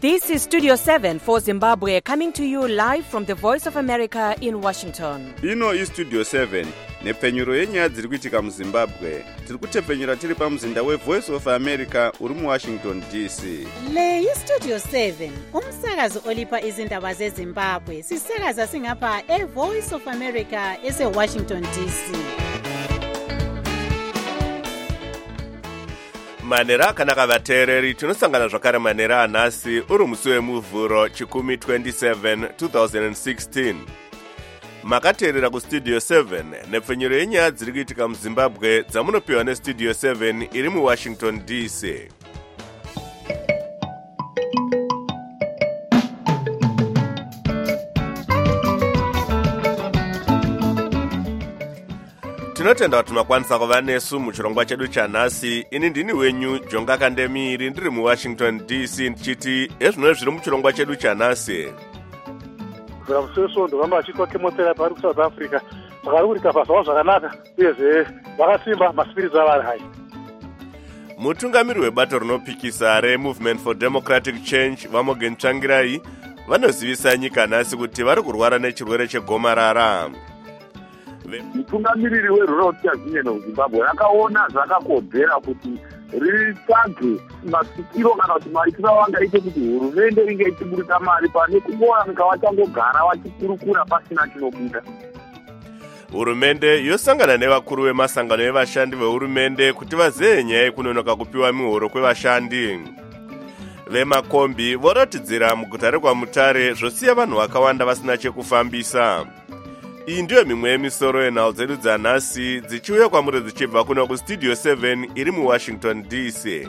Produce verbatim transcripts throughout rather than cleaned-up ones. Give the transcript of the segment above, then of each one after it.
This is Studio seven for Zimbabwe, coming to you live from the Voice of America in Washington. Ino is Studio seven, nepfenyuro yenyaya dziri kuitika muZimbabwe. Tiri kutepfenyura tiri pamuzinda we Voice of America uri mu Washington D C. Le yi Studio seven, umsakazo olipa izindaba zeZimbabwe. Sisakaza singapha e Voice of America ese Washington D C. Manera akanaka vateereri, tinosangana zvakare manera anhasi uri musi wemuvhuro chikumi twenty-seven twenty sixteen. Makateerera kustudio seven nepfenyuro yenyaya dziri kuitika muZimbabwe dzamunopiwa nestudio seven iri muWashington D C. Tinotenda kuti makwanisa kuva nesu muchirongwa chedu chanhasi. Ini ndini wenyu Jonga Kandemiri ndiri muWashington D C ndichiti ezvino zviri muchirongwa chedu chanhasi. Vamseso ndovamba vachitwa chemotherapy vari kuSouth Africa vakari kurika pasawo zvakanaka uyezve vakasimba maspirits avari hai. Mutungamiri webato rinopikisa reMovement for Democratic Change Vamogen Tsvangirai vanozivisa nyika nhasi kuti vari kurwara nechirwere chegomarara. Mutungamiriri weRoyal Union of Zimbabwe akaona zvakakodzera kuti ritsvage masikiro kana kuti maitiro vangaite kuti hurumende inge ichiburika mari pane kungowanika vachangogara vachikurukura pasina chinobuda. Hurumende yosangana nevakuru vemasangano evashandi vehurumende kuti vazive nyaya yekunonoka kupiwa mihoro kwevashandi. Vemakombi voratidzira muguta rekwaMutare zvosiya vanhu vakawanda vasina chekufambisa. Iyi ndiyo mimwe yemisoro yenhau dzedu dzanhasi dzichiuya kwamuri dzichibva kuno kustudio seven iri muWashington D C.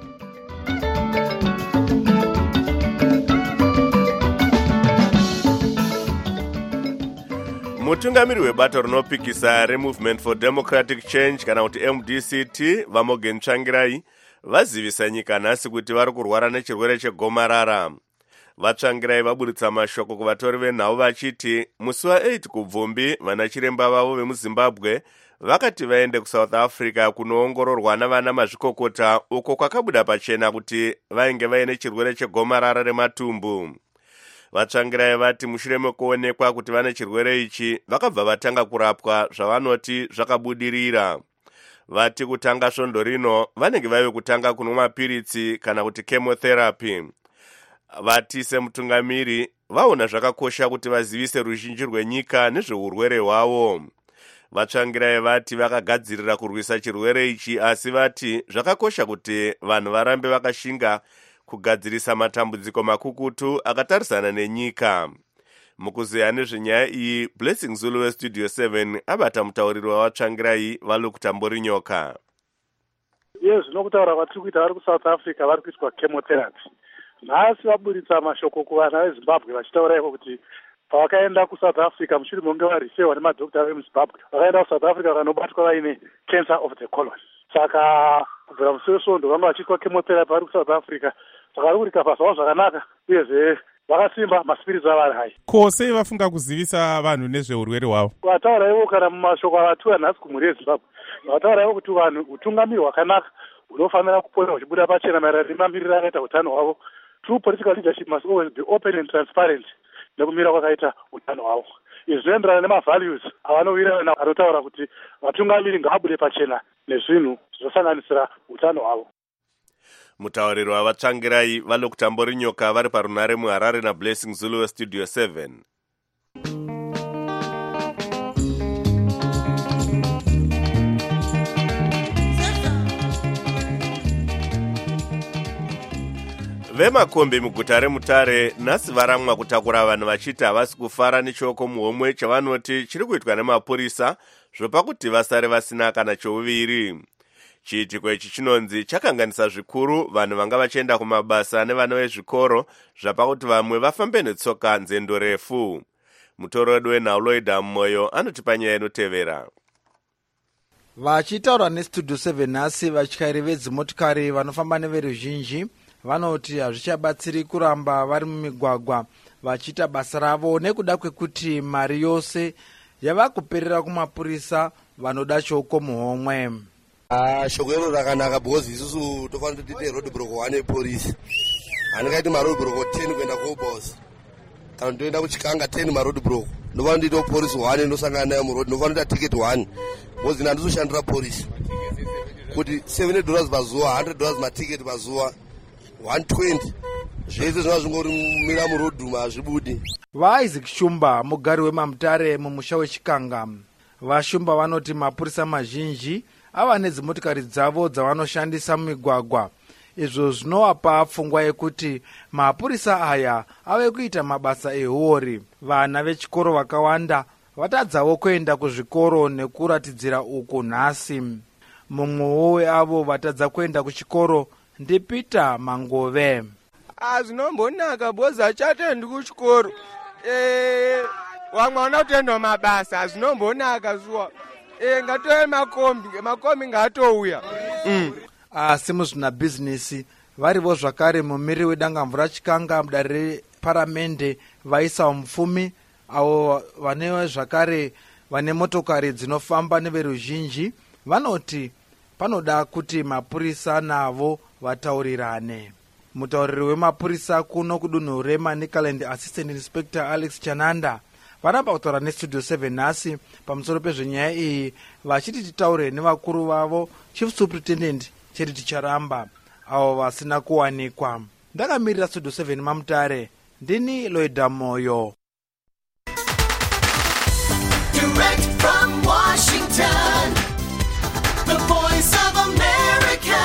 Mutungamiri webato rinopikisa reMovement for Democratic Change kana kuti M D C T Vamogen Tsvangirai vazivisa nyika nhasi kuti vari kurwara nechirwere chegomarara. Vatsvangirai vaburitsa mashoko kuvatori venhau vachiti musi wa8 kubvumbi vanachiremba vavo vemuZimbabwe vakati vaende kuSouth Africa kunoongororwa navana mazvikokota uko kwakabuda pachena kuti vainge vaine chirwere chegomarara rematumbu. Vatsvangirai vati mushure mekuonekwa kuti vane chirwere ichi vakabva vatanga kurapwa zvavanoti zvakabudirira. Vati kutanga svondo rino vanenge vaive kutanga kunwa mapiritsi kana kuti chemotherapy. Vati semutungamiri vaona zvakakosha kuti vazivise ruzhinji rwenyika nezveurwere hwavo. Vatsvangirai vati vakagadzirira kurwisa chirwere ichi, asi vati zvakakosha kuti vanhu varambe vakashinga kugadzirisa matambudziko makukutu akatarisana nenyika. Mukuzeya nezvenyaya iyi, Blessing Zulu weStudio seven abata mutauriri wavatsvangirai vaLukutambori Nyoka. Yes, nokutaura vatiri kuita vari kuSouth Africa vari kuitwa chemotherapy. Nhasi vaburitsa mashoko kuvana veZimbabwe vachitaura ivo kuti pavakaenda kuSouth Africa mushure mekunge varisewa nemadhokita vemuZimbabwe vakaenda kuSouth Africa vakanobatwa vaine cancer of the colon. Saka kubvira musi wesvondo vanga vachiitwa chemotherapy vari kuSouth Africa vakari kurika pasawo zvakanaka uyezve vakasimba maspirits avari hai. Ko sei vafunga kuzivisa vanhu nezveurwere hwavo? Vataura ivo kana mumashoko avatiwa nhasi kumhuri yeZimbabwe vataura ivo kuti vanhu utungamiri hwakanaka hunofanira kupota huchibuda pachena maererano nemamiriro akaita utano hwavo. True political leadership must always be open and transparent nekumira kwakaita utano hwavo. Izvi zvinoenderana nemavalues avanowirirana anotaura kuti vatungamiri ngavabude pachena nezvinhu zvinosanganisira utano hwavo. Mutauriri wavatsvangirai vaLukutambori Nyoka vari parunare muHarare naBlessing Zulu weStudio seven. Vemakombi muguta reMutare nhasi varamwa kutakura vanhu vachiti havasi kufara nechoko muhomwe chavanoti chiri kuitwa nemapurisa zvopa kuti vasare vasina kana chouviri. Chiitiko ichi chinonzi chakanganisa zvikuru vanhu vanga vachienda kumabasa nevana vezvikoro zvapa kuti vamwe vafambe netsoka nzendo refu. Mutorodi wenhau Lloyd Moyo anotipa nyaya inotevera. Vachitaura neStudio seven nhasi vatyairi vedzimotikari vanofamba neveruzhinji vanoti hazvichabatsiri kuramba vari mumigwagwa vachiita basa ravo nekuda kwekuti mari yose yava kuperera kumapurisa vanoda shoko muhomwe. Ah, shoko iro rakanaka because isusu tofanira kuti tiite road block one polisi. handingaiti marodbroko ten kuenda kobos kana ndoenda kuchikanga ten marodbroko ndofana ndiita polisi one ndosangana nayo murodi ndofana kuita ticket one bcause ina handizoshandira polisi kuti seventy dollars pazuva one hundred dollars maticket pazuva one twenty zvese zvinova zvingorimira murodhuma hazvibudi. vaisaac shumba mugari wemamutare mumusha wechikanga vashumba vanoti mapurisa mazhinji ava nedzimotikari dzavo dzavanoshandisa mumigwagwa izvo zvinovapa pfungwa yekuti mapurisa aya ave kuita mabasa ehuori. vana vechikoro vakawanda vatadzawo kuenda kuzvikoro nekuratidzira uku nhasi. mumwewo weavo vatadza kuenda kuchikoro ndipeter mangove. azvinombonaka bhozi achatendi kuchikoro wamwe wana kutenda mabasa azvinombonaka zuwa ngatove makombi makombi ngatouya. asi muzvinabhizinesi varivo zvakare mumiri wedangamvura chikanga mudare reparamende vaisa mupfumi avo vane zvakare vane motokari dzinofamba neveruzhinji vanoti panoda kuti mapurisa navo vataurirane. mutauriri wemapurisa kuno kudunhu remanicaland assistant inspector alex chananda varamba kutaura nestudio seven nhasi pamusoro pezvenyaya iyi vachiti titaure nevakuru vavo chief superintendent cheti ticharamba avo vasina kuwanikwa. ndakamirira studio seven mamutare ndini loida moyo. Direct from Washington, the voice of America,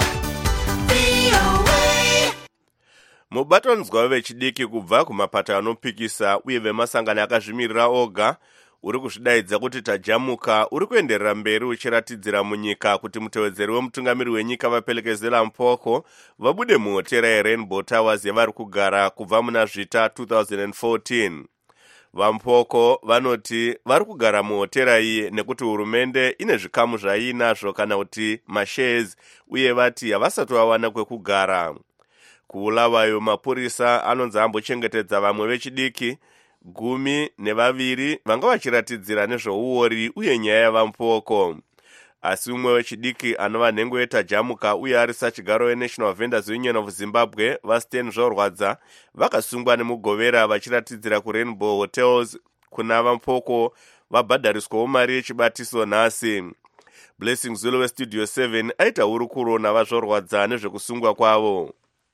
V O A. mubatanidzwa vechidiki kubva kumapata anopikisa uye vemasangano akazvimirira oga uri kuzvidaidza kuti tajamuka uri kuenderera mberi uchiratidzira munyika kuti mutevedzeri wemutungamiri wenyika vapelekezela mpoko vabude muhotera yeRainbow Towers yavari kugara kubva muna zvita two thousand fourteen. vampoko vanoti vari kugara muhotera iyi nekuti hurumende ine zvikamu zvaiinazvo kana kuti mashares uye vati havasati vawana kwekugara. kuulavayo mapurisa anonzi ambochengetedza vamwe vechidiki gumi nevaviri vanga vachiratidzira nezvouori uye nyaya yavampoko. asi umwe wechidiki anova nhengo yetajamuka uye ari sachigaro weNational Vendors Union of Zimbabwe vaStan Zvorwadza vakasungwa nemugovera vachiratidzira kuRainbow Hotels kuna vampoko vabhadhariswawo mari yechibatiso nhasi. Blessing Zulu weStudio seven aita hurukuro navazvorwadza nezvekusungwa kwavo.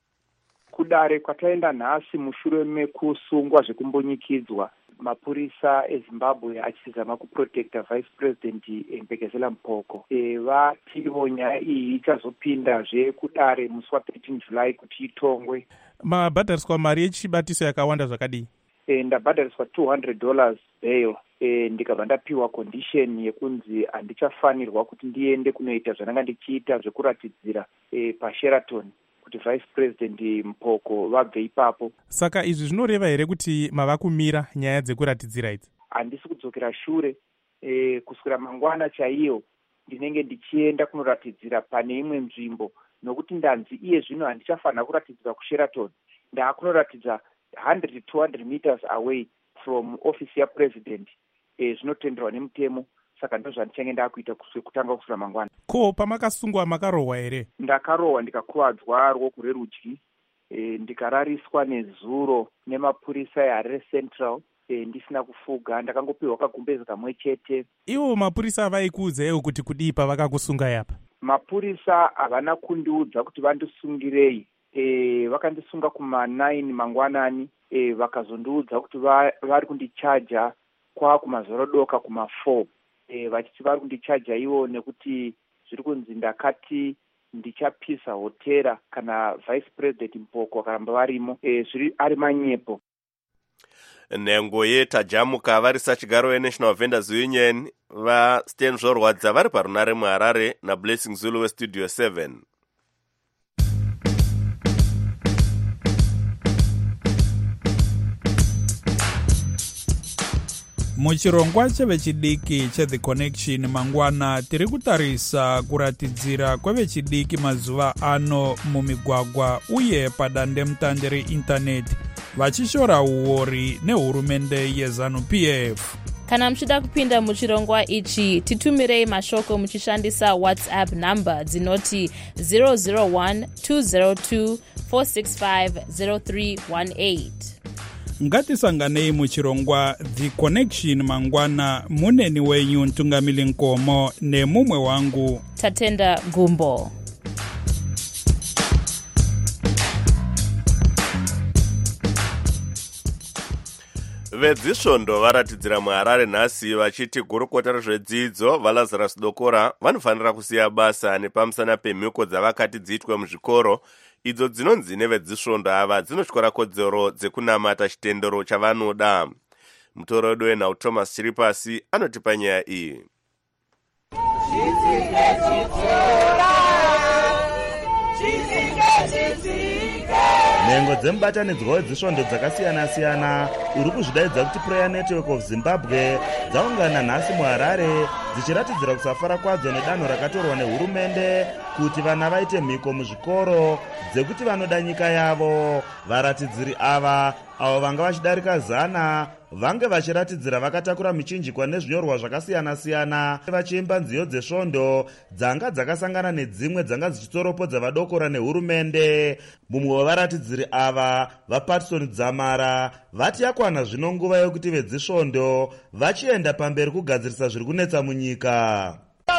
kudare kwataenda nhasi mushure mekusungwa zvekumbonyikidzwa mapurisa eZimbabwe achizama kuprotecta vice president Mbekezela Mpoko e, vativo nyaya iyi ichazopindazve kudare musi wa13 July kuti itongwe. mabhadhariswa mari yechibatiso yakawanda zvakadii? E, ndabhadhariswa two hundred dollars bail e, ndikabva ndapiwa condition yekunzi handichafanirwa kuti ndiende kunoita zvananga ndichiita zvekuratidzira e, paSheraton kuti vice president Mpoko vabve ipapo. Saka izvi zvinoreva here kuti mava kumira nyaya dzekuratidzira idzi? Handisi kudzokera shure e, kuswera mangwana chaiyo ndinenge ndichienda kunoratidzira pane imwe nzvimbo nokuti ndanzi iye zvino handichafanira kuratidzira kuSheraton, ndaakunoratidza one hundred to two hundred meters away from office yapresident. E, zvinotenderwa nemutemo, saka ndo zvandichange ndakuita kutanga kusura mangwana. Ko pamakasungwa makarohwa here? Ndakarohwa ndikakuwadzwa ruoko rwerudyi e, ndikarariswa nezuro nemapurisa yaHarare Central e, ndisina kufuga, ndakangopiwa kagumbezi kamwe chete. Ivo mapurisa vaikuudzaiwo kuti kudii pavakakusunga yapa? Mapurisa havana kundiudza kuti vandisungirei. E, vakandisunga kuma nine mangwanani e, vakazondiudza kuti va, vari kundichaja kwa kumazorodoka kuma four. E, vachiti vari kundichaja ivo nekuti zviri kunzi ndakati ndichapisa hotera kana vice president Mpoko vakaramba varimo. E, zviri ari manyepo. Nhengo yetajamuka vari sachigaro weNational Vendors Union vaStan Zvorwadza vari parunare muHarare naBlessing Zulu weStudio seven. muchirongwa chevechidiki cheThe Connection mangwana tiri kutarisa kuratidzira kwevechidiki mazuva ano mumigwagwa uye padandemutande reindaneti vachishora uori nehurumende yeZANU-P F. Kana muchida kupinda muchirongwa ichi titumirei mashoko muchishandisa WhatsApp number dzinoti zero zero one two zero two four six five zero three one eight. ngatisanganei muchirongwa The Connection mangwana. Muneni wenyu Ntungamili Nkomo nemumwe wangu Tatenda Gumbo. Vedzisvondo varatidzira muHarare nhasi vachiti gurukota rezvedzidzo vaLazarus Dokora vanofanira kusiya basa nepamusana pemhiko dzavakati dziitwe muzvikoro idzo dzinonzi nevedzisvondo ava dzinotyora kodzero dzekunamata chitendero chavanoda. Mutorodo wenhau Thomas Chiripasi anotipa nyaya iyi. nhengo dzemubatanidzwa wedzisvondo dzakasiyana-siyana uri kuzvidaidza kuti Prayer Network of Zimbabwe dzaungana nhasi muHarare dzichiratidzira kusafara kwadzo nedanho rakatorwa nehurumende kuti vana vaite mhiko muzvikoro dzekuti vanoda nyika yavo. Varatidziri ava avo vanga vachidarika zana vange vachiratidzira vakatakura michinjikwa nezvinyorwa zvakasiyana-siyana vachiimba nziyo dzesvondo dzanga dzakasangana nedzimwe dzanga dzichitoropodza vadokora nehurumende. Mumwe wevaratidziri ava vaPatson Dzamara vati yakwana zvino nguva yokuti vedzisvondo vachienda pamberi kugadzirisa zviri kunetsa munyika.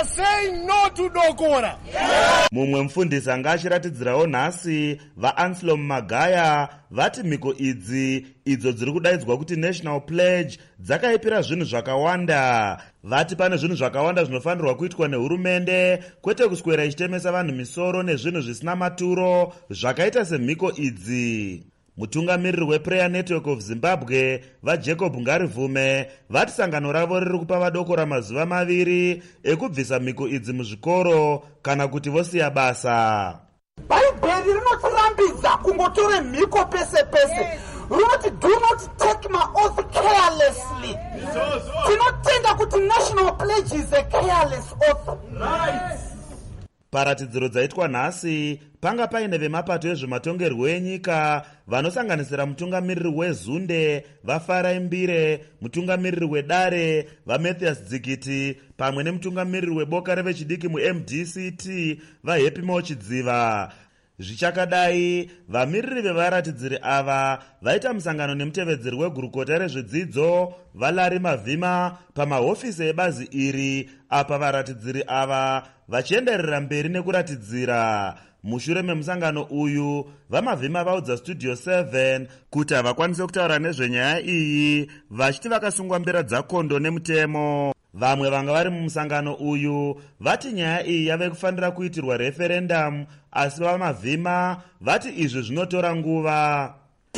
No to Dokora. Mumwe mufundisi anga achiratidzirawo nhasi vaAnselm Magaya vati mhiko idzi idzo dziri kudaidzwa kuti National Pledge dzakaipira zvinhu zvakawanda. Vati pane zvinhu zvakawanda zvinofanirwa kuitwa nehurumende kwete kuswera ichitemesa vanhu misoro nezvinhu zvisina maturo zvakaita semhiko idzi. Mutungamiriri wePrayer Network of Zimbabwe vaJacob Ngarivume vati sangano ravo riri kupa vadokora mazuva maviri ekubvisa mhiko idzi muzvikoro kana kuti vosiya basa. Bhaibheri rinotirambidza kungotore mhiko pese pese. Runoti do not take my oath carelessly. Tinotenda kuti National Pledge is a careless oath. Right. Paratidziro dzaitwa nhasi panga paine vemapato ezvematongerwo enyika vanosanganisira mutungamiriri weZunde vaFarai Mbire, mutungamiriri weDare vaMathias Dzikiti pamwe nemutungamiriri weboka revechidiki muM D C T vaHappy Mochidziva. Zvichakadai vamiriri vevaratidziri ava vaita musangano nemutevedzeri wegurukota rezvedzidzo vaLarry Mavhima pamahofisi ebazi iri apa varatidziri ava vachienderera mberi nekuratidzira. Mushure memusangano uyu vaMavhima vaudza Studio seven kuti havakwanise kutaura nezvenyaya iyi vachiti vakasungwa mbera dzakondo nemutemo. Vamwe vanga vari mumusangano uyu vati nyaya iyi yave kufanira kuitirwa referendum asi vaMavhima vati izvi zvinotora nguva.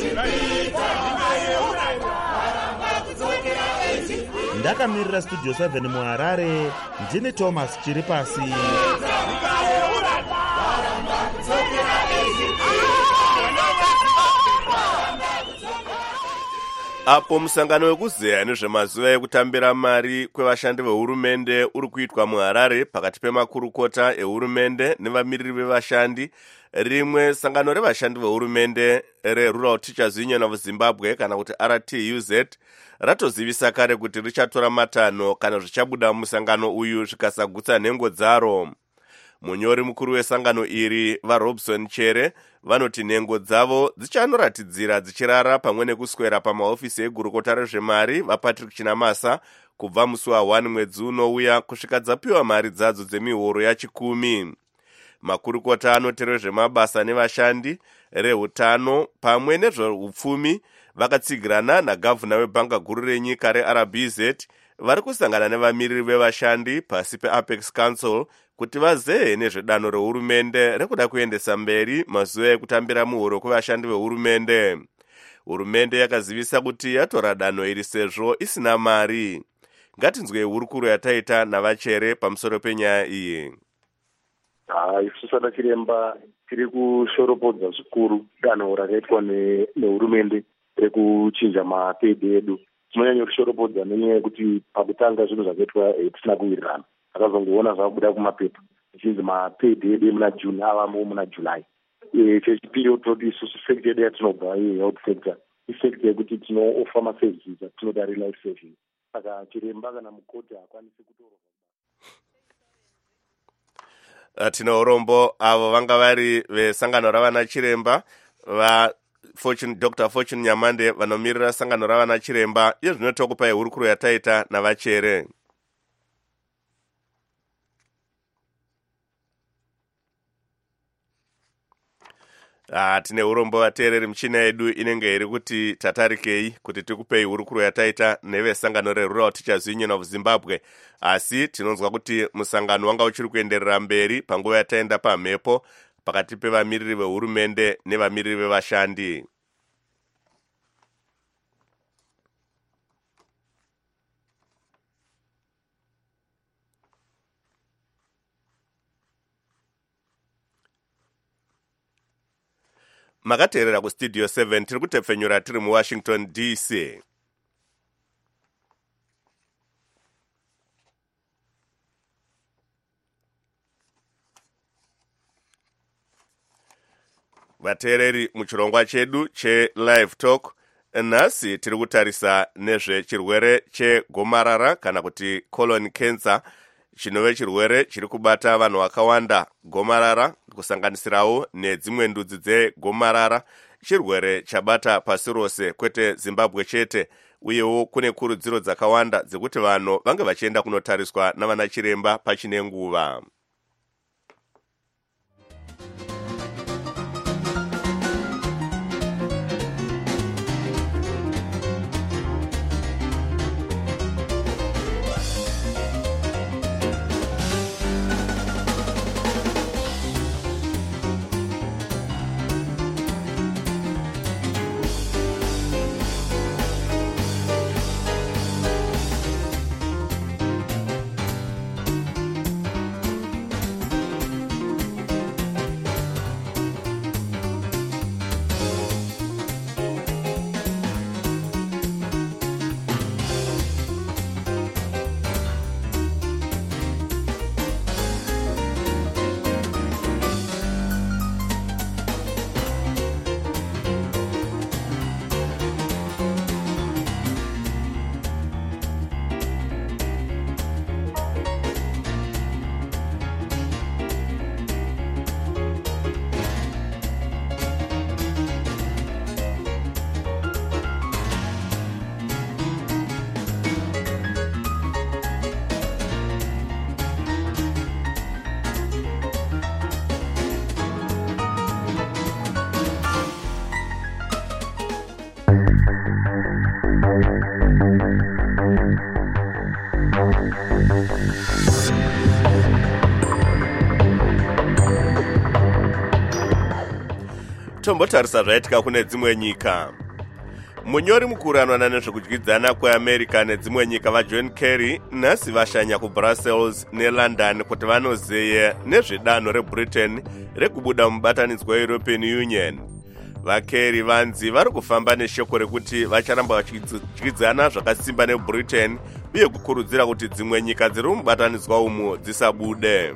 Ndakamirira Studio seven muHarare ndini Thomas Chiripasi. Apo musangano wekuzeya nezvemazuva ekutambira mari kwevashandi vehurumende uri kuitwa muHarare pakati pemakurukota ehurumende nevamiriri vevashandi. Rimwe sangano revashandi vehurumende reRural Teachers Union of Zimbabwe kana kuti R T U Z ratozivisa kare kuti richatora matanho kana zvichabuda musangano uyu zvikasagutsa nhengo dzaro. Munyori mukuru wesangano iri vaRobson Chere vanoti nhengo dzavo dzichanoratidzira dzichirara pamwe nekuswera pamahofisi egurukota rezvemari vaPatrick Chinamasa kubva musi wa one mwedzi unouya kusvika dzapiwa mari dzadzo dzemihoro yachikumi. Makurukota anoteerera zvemabasa nevashandi, rehutano pamwe nezveupfumi vakatsigirana nagavhuna webhanga guru renyika reR B Z vari kusangana nevamiriri vevashandi pasi peApex Council kuti vazehe nezvedanho rehurumende rekuda kuendesa mberi mazuva ekutambira muhuro kwevashandi vehurumende. Hurumende yakazivisa kuti yatora danho iri sezvo isina mari. Ngatinzwe hurukuro yataita navaChere pamusoro penyaya iyi. Isu Sada Chiremba tiri kushoropodza zvikuru danho rakaitwa nehurumende rekuchinja mapedhi edu. Tinonyanya kushoropodza nenyaya yekuti pakutanga zvinhu zvakaitwa tisina kuwirirana. Takazongoona zvakubuda kumapepa tichinzi mapedhi edu muna June avamo muna July. Chechipiri toti isusu sector yedu yatinobva health sector isector yekuti tinooffer maservices atinoda relife saving. Saka Chiremba kana mukoti hakwanisi kutora. Tino urombo avo vanga vari vesangano ravana Chiremba va Fortune, Doctor Fortune Nyamande vanomirira sangano ravana chiremba. Iyo zvinotokupai hurukuro yataita navachere. Ah, tine urombo vateereri michina yedu inenge iri kuti tatarikei kuti tikupei hurukuro yataita nevesangano rerural Teachers Union of Zimbabwe. Asi tinonzwa kuti musangano wanga uchiri kuenderera mberi panguva yataenda pamhepo pakati pevamiriri vehurumende nevamiriri vevashandi. Makateerera kustudio seven tiri kutepfenyura tiri muWashington D C. Vateereri muchirongwa chedu che live talk nhasi tiri kutarisa nezvechirwere chegomarara kana kuti colon cancer, chinove chirwere chiri kubata vanhu vakawanda. Gomarara kusanganisirawo nedzimwe ndudzi dzegomarara chirwere chabata pasi rose, kwete Zimbabwe chete, uyewo kune kurudziro dzakawanda dzekuti vanhu vange vachienda kunotariswa navana chiremba pachine nguva. Tombotarisa zvaitika kune dzimwe nyika. Munyori mukuru anoona nezvekudyidzana kweAmerica nedzimwe nyika vaJohn Kerry nhasi vashanya kuBrussels neLondon kuti vanozeye nezvedanho reBritain rekubuda mubatanidzwa weEuropean Union. VaKerry vanzi vari kufamba neshoko rekuti vacharamba vachidyidzana zvakasimba neBritain uye kukurudzira kuti dzimwe nyika dziri mubatanidzwa umu dzisabude.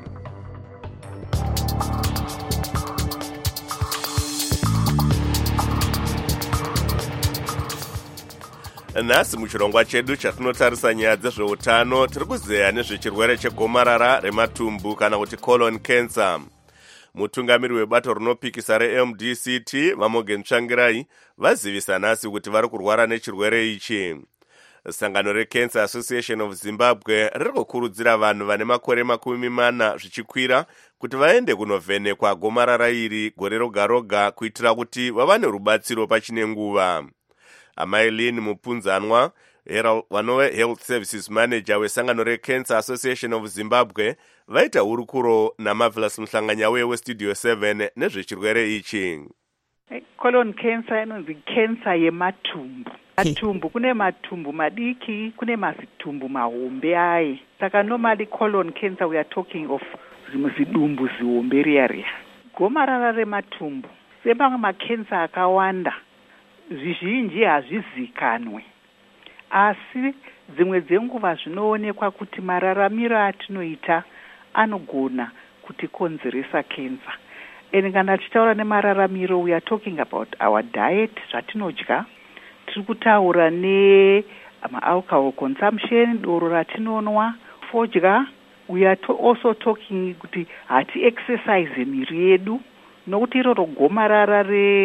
Nhasi muchirongwa chedu chatinotarisa nyaya dzezveutano tiri kuzeya nezvechirwere chegomarara rematumbu kana kuti colon cancer. Mutungamiri webato rinopikisa reM D C T Vamogen Tsvangirai vazivisa nhasi kuti vari kurwara nechirwere ichi. Sangano reCancer Association of Zimbabwe riri kukurudzira vanhu vane makore makumi mana zvichikwira kuti vaende kunovhenekwa gomarara iri gore roga roga kuitira kuti vawane rubatsiro pachine nguva. Amailin Mupunzanwa, vanove Health Services Manager wesangano reCancer Association of Zimbabwe, vaita hurukuro naMarvelous Mhlanganyauye weStudio seven nezvechirwere ichi. Colon cancer inonzi cancer yematumbu. Matumbu kune matumbu madiki, kune mazitumbu mahombe aye. Saka normally colon cancer we are talking of zimuzidumbu zihombe riya riya. Gomarara rematumbu semamwe macancer akawanda zvizhinji hazvizikanwe, asi dzimwe dzenguva zvinoonekwa kuti mararamiro atinoita anogona kutikonzeresa cancer. And kana tichitaura nemararamiro we are talking about our diet, zvatinodya, tiri kutaura ne alcohol consumption, doro ratinonwa, fodya. We are to also talking kuti hati exercise miri yedu, nokuti iroro gomarara re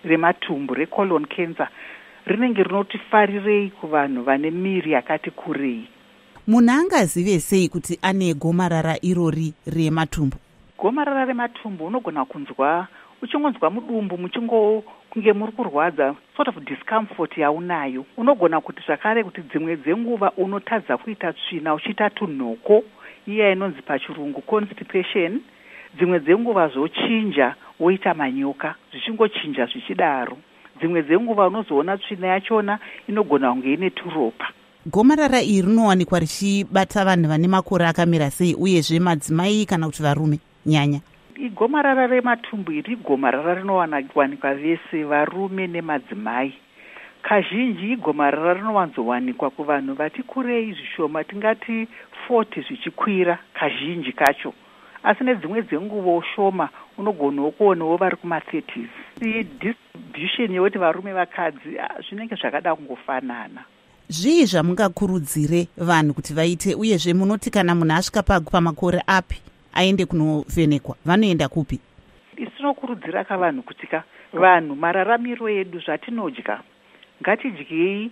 rematumbu recolon cancer rinenge rinoti farirei kuvanhu vane miri yakati kurei. Munhu angazive sei kuti ane gomarara irori rematumbu? Gomarara rematumbu unogona kunzwa uchingonzwa mudumbu muchingo kunge muri kurwadza, sort of discomfort yaunayo. Unogona kuti zvakare kuti dzimwe dzenguva unotadza kuita tsvina uchiita tunhoko, iya inonzi pachirungu constipation. Dzimwe dzenguva zvochinja woita manyoka, zvichingochinja zvichidaro. Dzimwe dzenguva unozoona tsvina yachona inogona kunge ine turopa. Gomarara iri rinowanikwa richibata vanhu vane makore akamira sei, uyezve madzimai kana kuti varume nyanya? Igomarara rematumbu iri gomarara rinowanikwa vese, varume nemadzimai. Kazhinji igomarara rinowanzowanikwa kuvanhu vati kurei zvishoma, tingati forty zvichikwira kazhinji kacho. Asi nedzimwe dzenguva shoma unogonawo kuonawo vari kuma-thirties. Distribution yekuti varume vakadzi zvinenge zvakada kungofanana. Zvii zvamungakurudzire vanhu kuti vaite, uyezve munoti kana munhu asvika pamakore api aende kunovhenekwa, vanoenda kupi? Tinokurudzira kavanhu kuti ka vanhu mararamiro edu zvatinodya, ngatidyei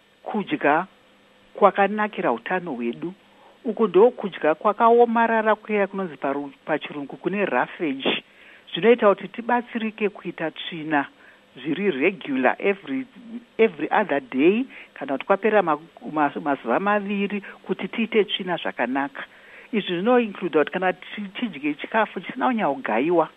kudya kwakanakira utano hwedu. Uku ndo kudya kwakaomarara kuya kunonzi pachirungu kune roughage. Zvinoita kuti tibatsirike kuita tsvina zviri regular every every other day, kana kuti kwapera mazuva maviri kuti tiite tsvina zvakanaka. Izvi zvinoinclude kuti kana tidye chikafu chisina kunyahogaiwa,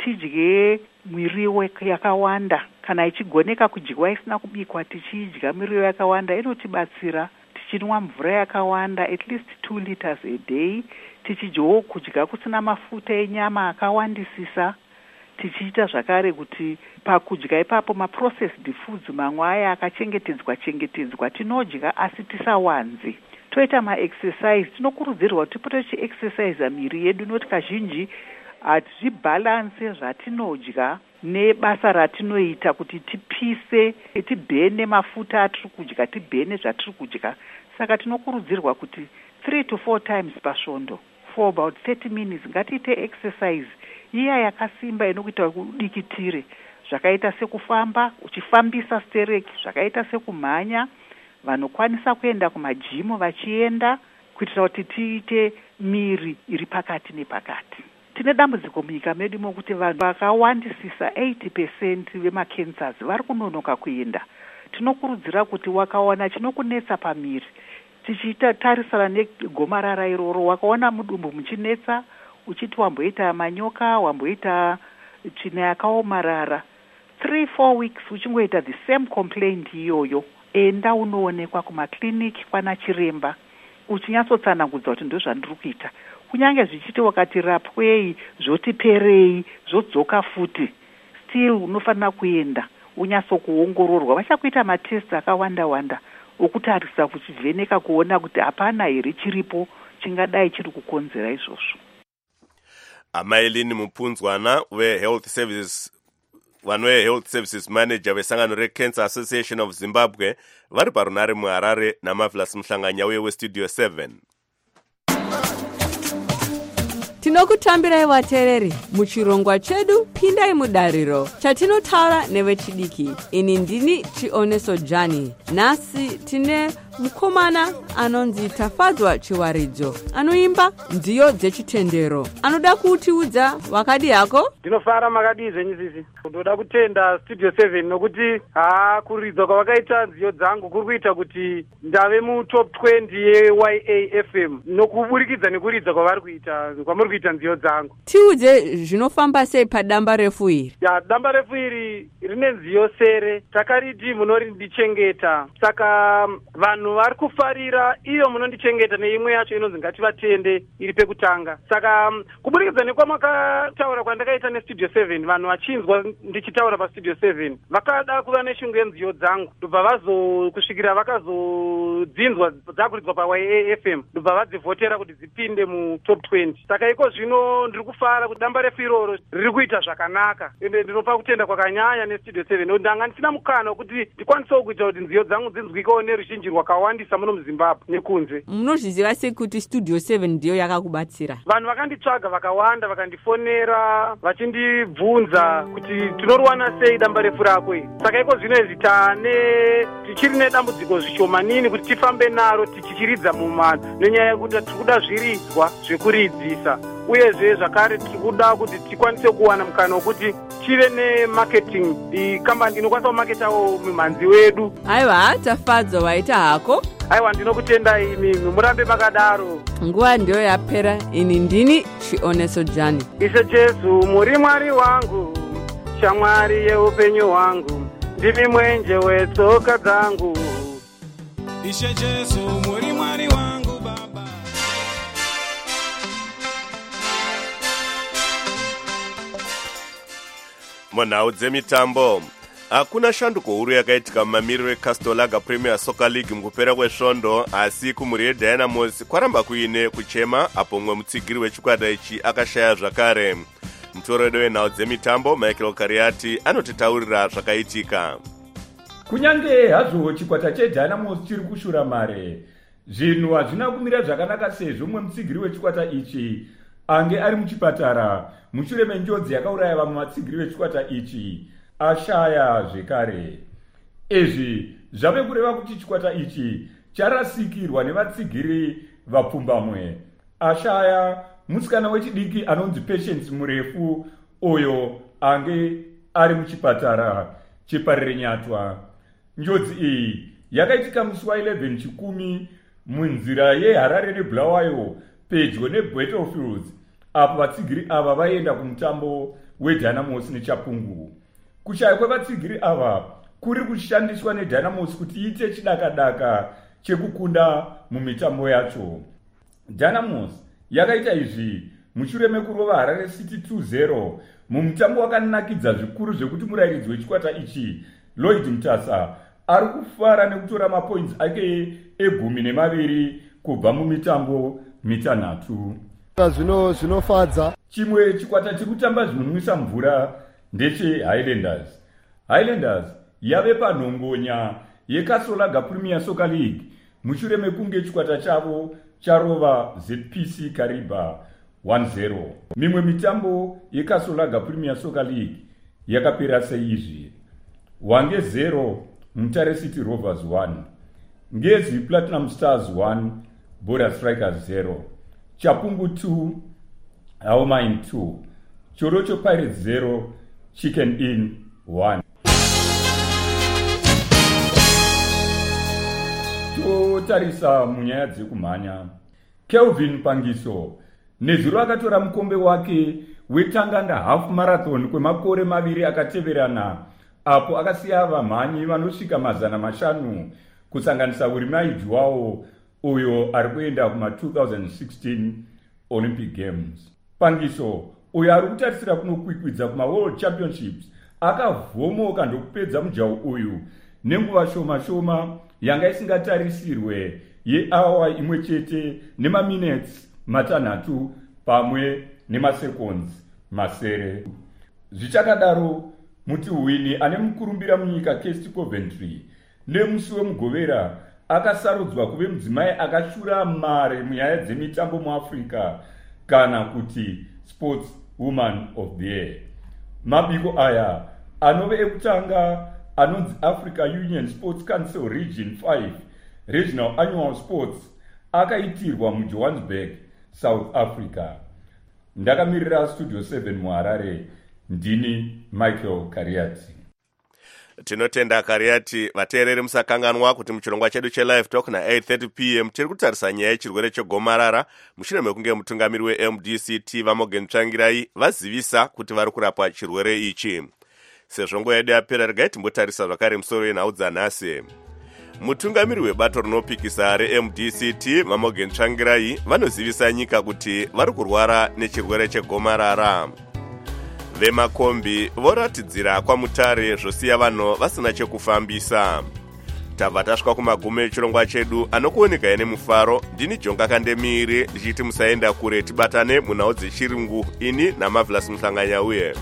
tidye miriwo yakawanda, kana ichigoneka kudyiwa isina kubikwa tichidya miriwo yakawanda, inotibatsira. Tichinwa mvura yakawanda at least two liters a day, tichidyawo kudya kusina mafuta enyama akawandisisa, tichiita zvakare kuti pakudya ipapo ma-processed foods mamwe aya akachengetedzwa chengetedzwa tinodya asi tisawanze. Toita ma-exercise, tinokurudzirwa kuti tipote tichi-exercise miri yedu, noti kazhinji hatizvibalance zvatinodya nebasa ratinoita kuti tipise, tibhene mafuta atiri kudya, tibhene zvatiri kudya. Saka tinokurudzirwa kuti three to four times pasvondo for about thirty minutes ngatiite exercise iya yakasimba inokuita kudikitire, zvakaita sekufamba uchifambisa stereki, zvakaita sekumhanya, vanokwanisa kuenda kumajimu vachienda, kuitira kuti tiite miri iri pakati nepakati. Tine dambudziko munyika medu mokuti vanhu vakawandisisa eighty percent vemacancers vari kunonoka kuenda. Tinokurudzira kuti wakaona chinokunetsa pamiri, tichiita tarisana negomarara iroro, wakaona mudumbu muchinetsa, uchiti wamboita manyoka, wamboita tsvina yakaomarara, three four weeks uchingoita the same complaint iyoyo, enda unoonekwa kumakliniki kwana chiremba, uchinyatsotsanangudza kuti ndo zvandiri kuita. Kunyange zvichiti wakati rapwei, zvotiperei, zvodzoka futi, still unofanira kuenda unyatso kuongororwa. Vachakuita matest akawanda wanda okutarisa kuchivheneka kuona kuti hapana here chiripo chingadai chiri kukonzera izvozvo. Amailini Mupunzwana we-Health Services vano ve-Health Services Manager vesangano re-Cancer Association of Zimbabwe vari parunare muHarare naMavlas Muhlanganya uye weStudio seven. Tinokutambirai vateereri muchirongwa chedu pindai mudariro chatinotaura nevechidiki. Ini ndini Chioneso Jani. Nhasi tine mukomana anonzi Tafadzwa Chiwaridzo, anoimba nziyo dzechitendero. Anoda kutiudza wakadi yako? Ndinofara makadi zvenyu sisi. Ndoda kutenda Studio seven nokuti ha kuridzwa kwavakaita nziyo dzangu kuri kuita kuti ndave mu top twenty ye-Y A F M nokuburikidza nekuridza kwavari kuita kwamuri kuita nziyo dzangu. Tiudze zvinofamba sei padamba refu iri? Ya, damba refu iri rine nziyo sere, takariti munondichengeta. Saka vanhu vari kufarira iyo munondichengeta neimwe yacho inonzi ngativatende iri pekutanga. Saka kuburikidza nekwamakataura kwandakaita neStudio seven, vanhu vachinzwa ndichitaura paStudio seven vakada kuva neshungu yenziyo dzangu, ndobva vazokusvikira vakazodzinzwa dzakuridzwa pa-Y A F M, ndobva vadzivhotera kuti dzipinde mu top twenty. Saka iko zvino ndiri kufara kuti damba refu iroro riri kuita zvakanaka, ende ndinopa kutenda kwakanyanya neStudio seven. Ndanga ndisina mukana wekuti ndikwanisewo kuita kuti nziyo dzangu dzinzwikewo neruzhinji rwaka vakawandisa muno muzimbabwe nekunze. Munozviziva sei kuti Studio seven ndiyo yakakubatsira? Vanhu vakanditsvaga vakawanda, vakandifonera vachindibvunza kuti tinoriwana sei damba refu rako. Saka iko zvino izvi tane tichiri nedambudziko zvishomanini kuti tifambe naro tichichiridza mumhanzi nenyaya yekuti tirikuda zviridzwa zvekuridzisa. Uyezve zvakare tirikuda kuti tikwanise kuwana mukana wekuti tive nemarketing, ikambani inokwanisa kumaketawo mumhanzi wedu. Aiwa, tafadzwa waita hako. Aiwa, ndinokutendai imi, murambe makadaro. Nguva ndiyo yapera. Ini ndini Chioneso Jani. Ishe Jesu muri Mwari wangu, shamwari yeupenyu hwangu, ndimi mwenje wetsoka dzangu. Ishe Jesu muri Mwari wangu Baba. Munhau dzemitambo, hakuna shanduko huru yakaitika mumamiriro eCastor Premier Soccer League mukupera kwesvondo, asi kumhuri yeDynamos kwaramba kuine kuchema apo mumwe mutsigiri wechikwata ichi akashaya zvakare. Mutoredo wenhau dzemitambo Michael Kariati anotitaurira zvakaitika. Kunyange hazvo chikwata cheDynamos chiri kushura mare, zvinhu hazvina kumira zvakanaka sezvo mumwe mutsigiri wechikwata ichi ange ari muchipatara mushure menjodzi yakauraya vamwe vatsigiri vechikwata ichi ashaya zvekare. Izvi zvave kureva kuti chikwata ichi charasikirwa nevatsigiri vapfumbamwe. Ashaya musikana wechidiki anonzi Patience murefu uyo ange ari muchipatara cheParirenyatwa. Njodzi iyi yakaitika musi wa11 chikumi munzira yeHarare neBulawayo pedyo neBattlefields, apo vatsigiri ava vaenda kumutambo weDynamos neChapungu. Kushaya kwevatsigiri ava kuri kushandiswa neDynamos kuti iite chidakadaka chekukunda mumitambo yacho. Dynamos yakaita izvi mushure mekurova Harare City two zero mumutambo wakanakidza zvikuru zvekuti murairidzi wechikwata ichi Lloyd Mutasa ari kufara nekutora mapoints ake egumi nemaviri kubva mumitambo mitanhatu. Zvino zvinofadza. Chimwe chikwata chiri kutamba zvinonwisa mvura ndeche Highlanders. Highlanders yave panhongonya yeCastor Premier Soccer League mushure mekunge chikwata chavo charova Z P C Kariba one zero. Mimwe mitambo yeCastor Premier Soccer League yakapera seizvi: Wange zero, Mutare City Rovers one, Ngezi Platinum Stars one, Border Strikers zero, Chapungu two, Aomine two, Chorocho Pirates zero, Chicken Inn one. Totarisa munyaya dzekumhanya, Kelvin Pangiso nezuro akatora mukombe wake wetanganda half marathon kwemakore maviri akateverana, apo akasiya vamhanyi vanosvika mazana mashanu kusanganisa Urimaiji wawo uyo ari kuenda kuma twenty sixteen Olympic Games. Pangiso uyo ari kutarisira kunokwikwidza kuma World Championships akavhomoka ndokupedza mujaho uyu nenguva shoma shoma yanga isingatarisirwe yeawa imwe chete nemaminutes matanhatu pamwe nemaseconds masere. Zvichakadaro, muti Wini ane mukurumbira munyika Kesti Coventry nemusi wemugovera akasarudzwa kuve mudzimai akashura mare munyaya dzemitambo muAfrica kana kuti Sports Woman of the Year. Mabiko aya anove ekutanga anonzi Africa Union Sports Council Region five Regional Annual Sports akaitirwa muJohannesburg, South Africa. Ndakamirira Studio seven muHarare, ndini Michael Kariati. Tinotenda Kariati. Vateereri musakanganwa kuti muchirongwa chedu chelive talk na eight thirty p m tiri kutarisa nyaya yechirwere chegomarara mushure mekunge mutungamiri weM D C T Vamogen Tsvangirai vazivisa kuti vari kurapwa chirwere ichi. Sezvo nguva yedu yapera, regai timbotarisa zvakare musoro wenhau dzanhasi. Mutungamiri webato rinopikisa reM D C T Vamogen Tsvangirai vanozivisa nyika kuti vari kurwara nechirwere chegomarara. Vemakombi voratidzira kwaMutare zvosiya vanhu vasina chekufambisa. Tabva tasvika kumagumo echirongwa chedu anokuoneka nemufaro. Ndini Jonga Kandemiri ndichiti musaenda kure, tibatane munhau dzechirungu. Ini naMarvelous Muhlanganyauye.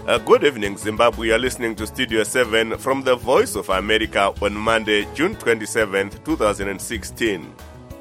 Uh, good evening, Zimbabwe. You are listening to Studio seven from the Voice of America on Monday, June twenty-seventh, twenty sixteen.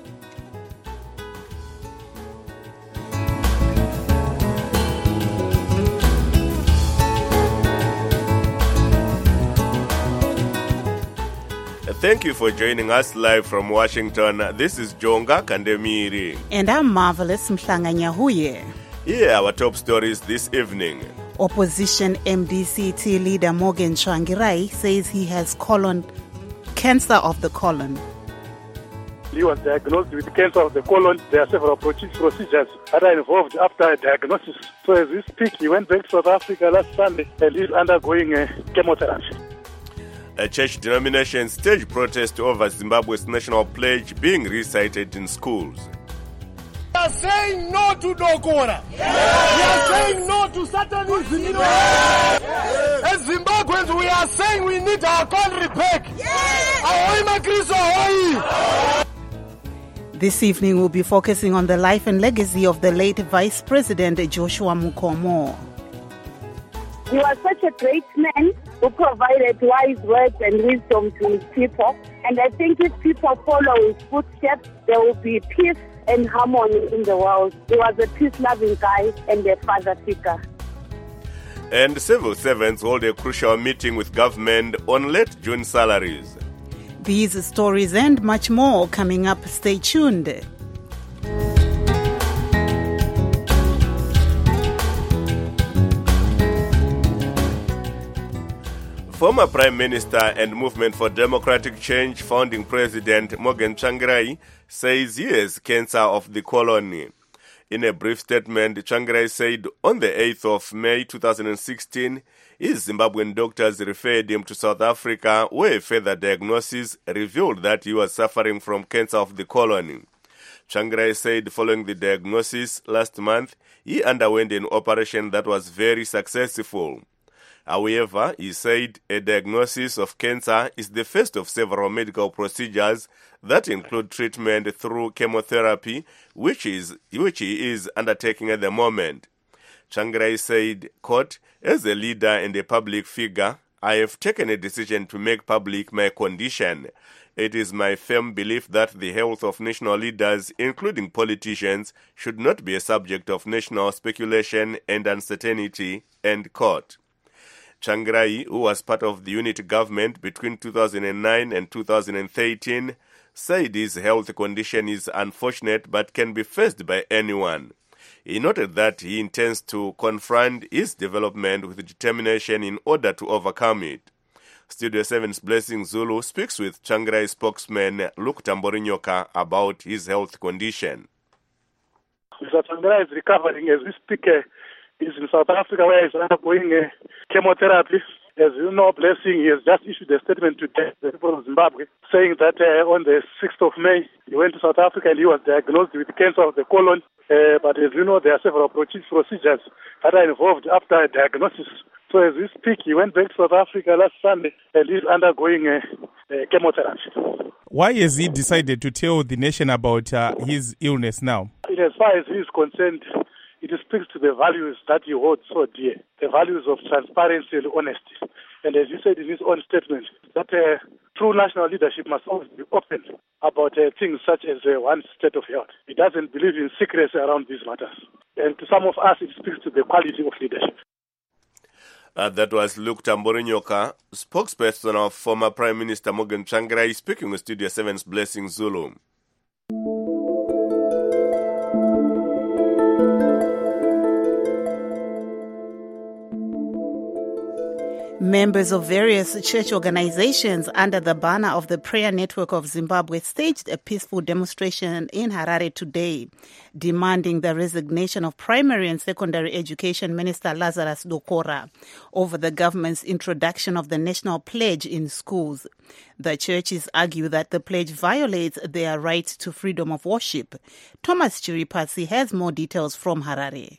Thank you for joining us live from Washington. This is Jonga Kandemiri. And I'm Marvelous Mhlanga Nyahuye. Here are our top stories this evening. Opposition M D C T leader Morgan Tsvangirai says he has colon cancer of the colon. He was diagnosed with cancer of the colon. There are several procedures that are involved after diagnosis. So as we speak, he went back to South Africa last Sunday and he's undergoing a chemotherapy. A church denomination staged protest over Zimbabwe's national pledge being recited in schools. We are saying no to Dokora. Yes. We are saying no to Satanism. Yes. As Zimbabweans, we are saying we need our country back. Yes. This evening we'll be focusing on the life and legacy of the late Vice President Joshua Mukomo. He was such a great man who provided wise words and wisdom to his people. And I think if people follow his footsteps, there will be peace and harmony in the world. He was a peace-loving guy and a father figure. And civil servants hold a crucial meeting with government on late June salaries. These stories and much more coming up. Stay tuned. Former Prime Minister and Movement for Democratic Change founding President Morgan Tsvangirai says he has cancer of the colon. In a brief statement, Tsvangirai said on the eighth of May twenty sixteen, his Zimbabwean doctors referred him to South Africa, where a further diagnosis revealed that he was suffering from cancer of the colon. Tsvangirai said following the diagnosis last month, he underwent an operation that was very successful. However, he said a diagnosis of cancer is the first of several medical procedures that include treatment through chemotherapy, which is which he is undertaking at the moment. Tsvangirai said, quote, as a leader and a public figure, I have taken a decision to make public my condition. It is my firm belief that the health of national leaders, including politicians, should not be a subject of national speculation and uncertainty, end quote. Tsvangirai, who was part of the unit government between two thousand nine and two thousand thirteen, said his health condition is unfortunate but can be faced by anyone. He noted that he intends to confront his development with determination in order to overcome it. Studio seven's Blessing Zulu speaks with Tsvangirai spokesman Luke Tamborinyoka about his health condition. Mister Tsvangirai is recovering as we speak. Uh, He's in South Africa where he's undergoing uh, chemotherapy. As you know, Blessing, he has just issued a statement today, the people of Zimbabwe, saying that uh, on the sixth of May, he went to South Africa and he was diagnosed with cancer of the colon. Uh, but as you know, there are several procedures that are involved after a diagnosis. So as we speak, he went back to South Africa last Sunday and he's undergoing uh, uh, chemotherapy. Why has he decided to tell the nation about uh, his illness now? In as far as he is concerned, it speaks to the values that he holds so dear, the values of transparency and honesty. And as he said in his own statement, that uh, true national leadership must always be open about uh, things such as uh, one's state of health. He doesn't believe in secrecy around these matters. And to some of us, it speaks to the quality of leadership. Uh, that was Luke Tamborinyoka, spokesperson of former Prime Minister Morgan Tsvangirai, speaking with Studio seven's Blessing Zulu. Members of various church organizations under the banner of the Prayer Network of Zimbabwe staged a peaceful demonstration in Harare today, demanding the resignation of Primary and Secondary Education Minister Lazarus Dokora over the government's introduction of the national pledge in schools. The churches argue that the pledge violates their right to freedom of worship. Thomas Chiripasi has more details from Harare.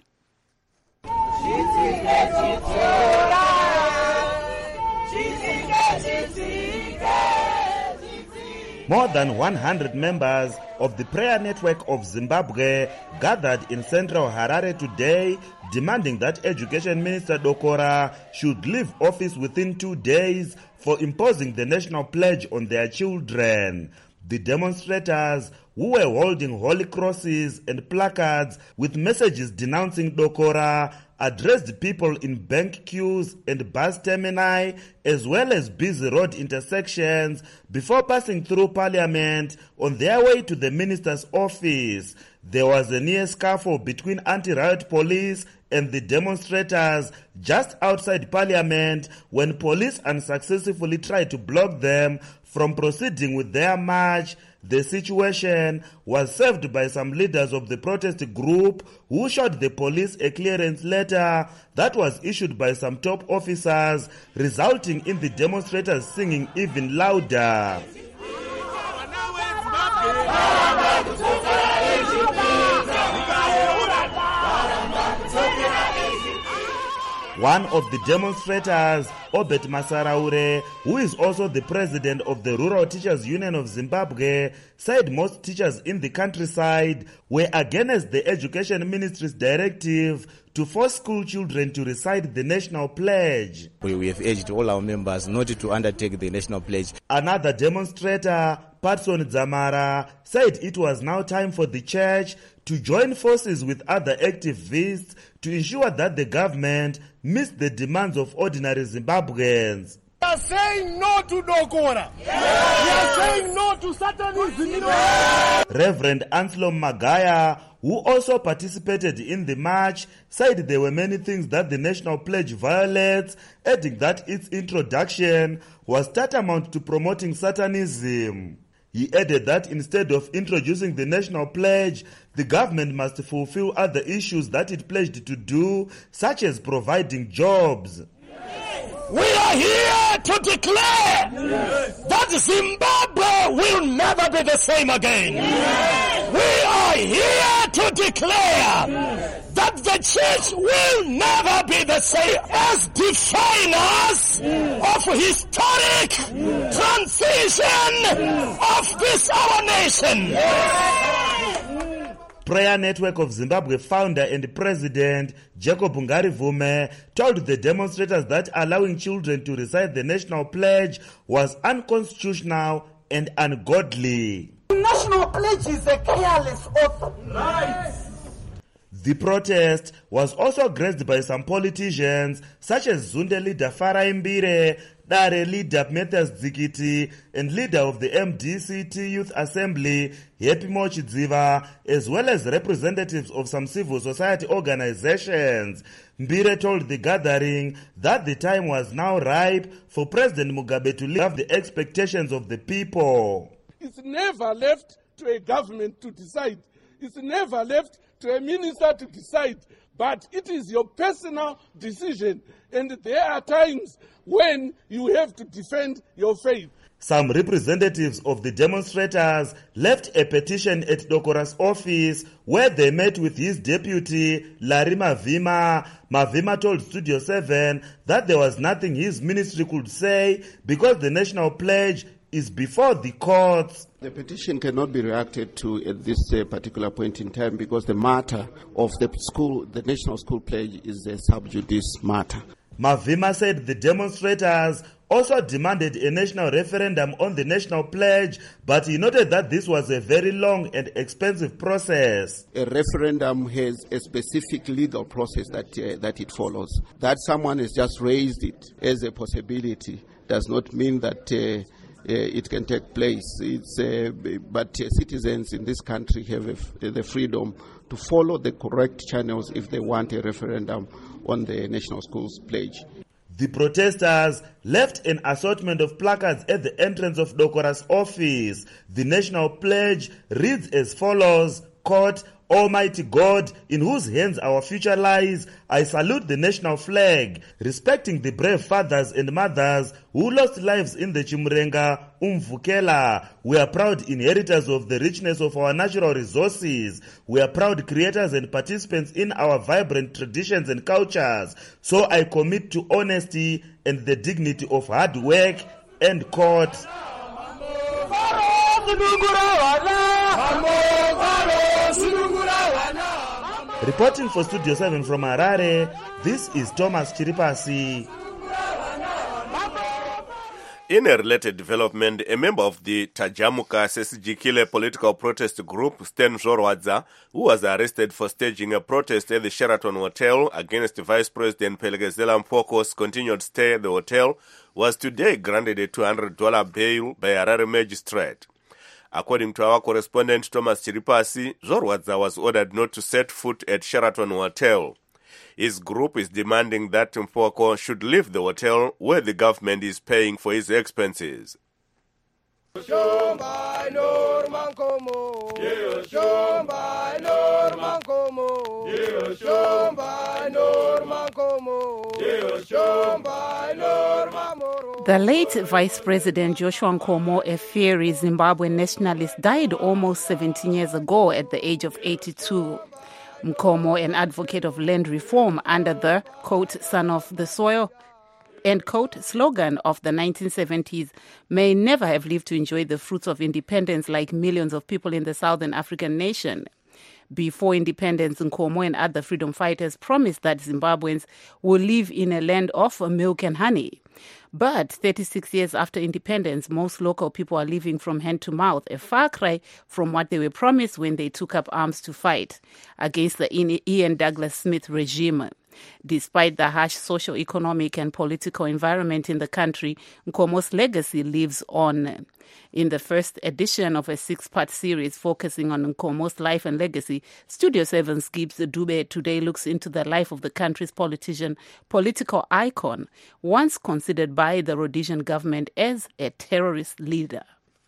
More than one hundred members of the Prayer Network of Zimbabwe gathered in central Harare today, demanding that Education Minister Dokora should leave office within two days for imposing the national pledge on their children. The demonstrators, who were holding holy crosses and placards with messages denouncing Dokora, addressed people in bank queues and bus termini as well as busy road intersections before passing through Parliament on their way to the minister's office. There was a near scuffle between anti-riot police and the demonstrators just outside Parliament when police unsuccessfully tried to block them from proceeding with their march. The situation was served by some leaders of the protest group who showed the police a clearance letter that was issued by some top officers, resulting in the demonstrators singing even louder. One of the demonstrators, Obet Masaraure, who is also the president of the Rural Teachers Union of Zimbabwe, said most teachers in the countryside were against the Education Ministry's directive to force school children to recite the national pledge. We, we have urged all our members not to undertake the national pledge. Another demonstrator, Patson Zamara, said it was now time for the church to join forces with other activists to ensure that the government meets the demands of ordinary Zimbabweans. We are saying no to Dokora. Yeah. We are saying no to Satanism. Yeah. Reverend Anselm Magaya, who also participated in the march, said there were many things that the national pledge violates, adding that its introduction was tantamount to promoting Satanism. He added that instead of introducing the national pledge, the government must fulfill other issues that it pledged to do, such as providing jobs. We are here to declare yes. that Zimbabwe will never be the same again. Yes. We are here to declare yes. that the church will never be the same as definers yes. of historic yes. transition yes. of this our nation. Yes. Prayer Network of Zimbabwe founder and president Jacob Ngarivume told the demonstrators that allowing children to recite the national pledge was unconstitutional and ungodly. The national pledge is a careless oath. Right. The protest was also graced by some politicians such as Zunde leader Farai Mbire, Dare leader Matthias Dzikiti, and leader of the M D C T Youth Assembly, Happy Mochidziva, as well as representatives of some civil society organizations. Mbire told the gathering that the time was now ripe for President Mugabe to live up the expectations of the people. It's never left to a government to decide. It's never left to a minister to decide, but it is your personal decision, and there are times when you have to defend your faith. Some representatives of the demonstrators left a petition at Dokora's office where they met with his deputy, Larry Mavima. Mavima told Studio seven that there was nothing his ministry could say because the national pledge is before the courts. The petition cannot be reacted to at this uh, particular point in time because the matter of the school, the national school pledge, is a sub judice matter. Mavima said the demonstrators also demanded a national referendum on the national pledge, but he noted that this was a very long and expensive process. A referendum has a specific legal process that uh, that it follows. That someone has just raised it as a possibility does not mean that uh, Uh, it can take place. It's, uh, but uh, citizens in this country have a, the freedom to follow the correct channels if they want a referendum on the national schools pledge. The protesters left an assortment of placards at the entrance of Dokora's office. The national pledge reads as follows, quote, Almighty God, in whose hands our future lies, I salute the national flag, respecting the brave fathers and mothers who lost lives in the Chimurenga, Umvukela. We are proud inheritors of the richness of our natural resources. We are proud creators and participants in our vibrant traditions and cultures. So I commit to honesty and the dignity of hard work, end quote. Pharaoh, Reporting for Studio seven from Harare, this is Thomas Chiripasi. In a related development, a member of the Tajamuka Sesijikile political protest group, Sten Zorwadza, who was arrested for staging a protest at the Sheraton Hotel against Vice President Pelegezela Mpoko's continued stay at the hotel, was today granted a two hundred dollars bail by a Harare magistrate. According to our correspondent Thomas Chiripasi, Zorwadza was ordered not to set foot at Sheraton Hotel. His group is demanding that Mpoko should leave the hotel where the government is paying for his expenses. The late Vice President Joshua Nkomo, a fiery Zimbabwean nationalist, died almost seventeen years ago at the age of eighty-two. Nkomo, an advocate of land reform under the, quote, son of the soil, end quote, slogan of the nineteen seventies, may never have lived to enjoy the fruits of independence like millions of people in the Southern African nation. Before independence, Nkomo and other freedom fighters promised that Zimbabweans will live in a land of milk and honey. But thirty-six years after independence, most local people are living from hand to mouth, a far cry from what they were promised when they took up arms to fight against the Ian Douglas Smith regime. Despite the harsh socio-economic and political environment in the country, Nkomo's legacy lives on. In the first edition of a six-part series focusing on Nkomo's life and legacy, Studio seven's Gibbs Dube today looks into the life of the country's politician, political icon, once considered by the Rhodesian government as a terrorist leader.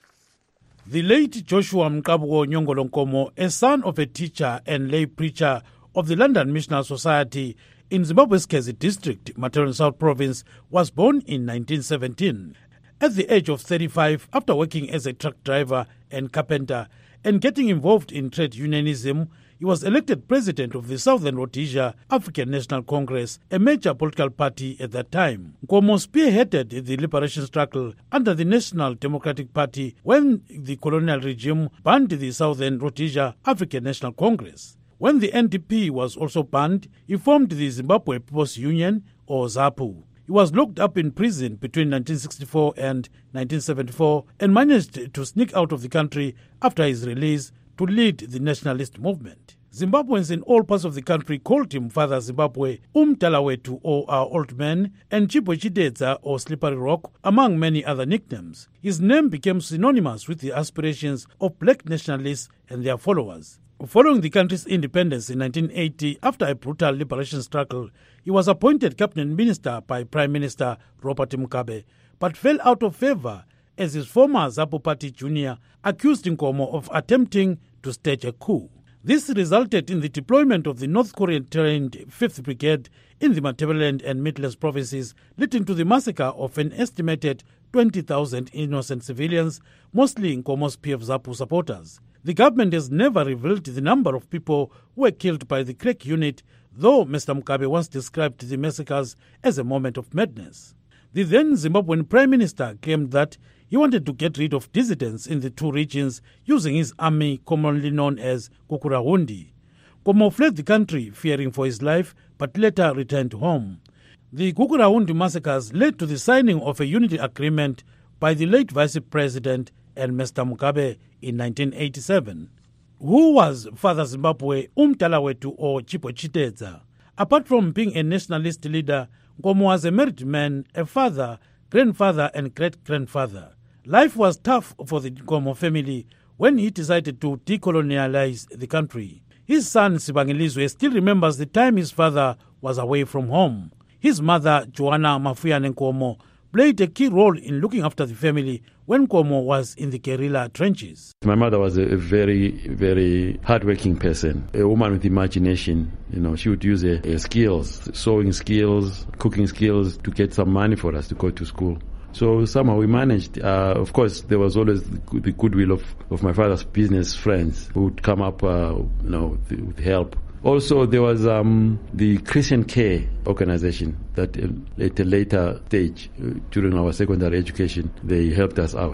The late Joshua Mkabugo Nyongolo Nkomo, a son of a teacher and lay preacher of the London Missionary Society in Zimbabwe's Kezi district, Matero South Province, was born in nineteen seventeen. At the age of thirty-five, after working as a truck driver and carpenter and getting involved in trade unionism, he was elected president of the Southern Rhodesia African National Congress, a major political party at that time. Nkomo spearheaded the liberation struggle under the National Democratic Party when the colonial regime banned the Southern Rhodesia African National Congress. When the N D P was also banned, he formed the Zimbabwe People's Union, or ZAPU. He was locked up in prison between nineteen sixty-four and nineteen seventy-four and managed to sneak out of the country after his release to lead the nationalist movement. Zimbabweans in all parts of the country called him Father Zimbabwe, Umtalawetu, or our old man, and Chibwe Chidedza, or Slippery Rock, among many other nicknames. His name became synonymous with the aspirations of black nationalists and their followers. Following the country's independence in nineteen eighty, after a brutal liberation struggle, he was appointed cabinet minister by Prime Minister Robert Mugabe, but fell out of favor as his former ZAPU party junior accused Nkomo of attempting to stage a coup. This resulted in the deployment of the North Korean-trained fifth Brigade in the Matabeleland and Midlands provinces, leading to the massacre of an estimated twenty thousand innocent civilians, mostly Nkomo's P F ZAPU supporters. The government has never revealed the number of people who were killed by the crack unit, though Mister Mugabe once described the massacres as a moment of madness. The then Zimbabwean Prime Minister claimed that he wanted to get rid of dissidents in the two regions using his army, commonly known as Gukurahundi. Nkomo fled the country fearing for his life, but later returned home. The Gukurahundi massacres led to the signing of a unity agreement by the late Vice President and Mister Mugabe in nineteen eighty-seven. Who was Father Zimbabwe Umtalawetu, or Chibwe Chidedza? Apart from being a nationalist leader, Nkomo was a married man, a father, grandfather and great-grandfather. Life was tough for the Nkomo family when he decided to decolonialize the country. His son Sibangilizwe still remembers the time his father was away from home. His mother, Joanna Mafuyane Nkomo, played a key role in looking after the family when Nkomo was in the guerrilla trenches. My mother was a very, very hardworking person, a woman with imagination. You know, she would use her, her skills, sewing skills, cooking skills to get some money for us to go to school. So somehow we managed. Uh, of course, there was always the, the goodwill of, of my father's business friends who would come up, uh, you know, with help. Also, there was um, the Christian Care organization that uh, at a later stage, uh, during our secondary education, they helped us out.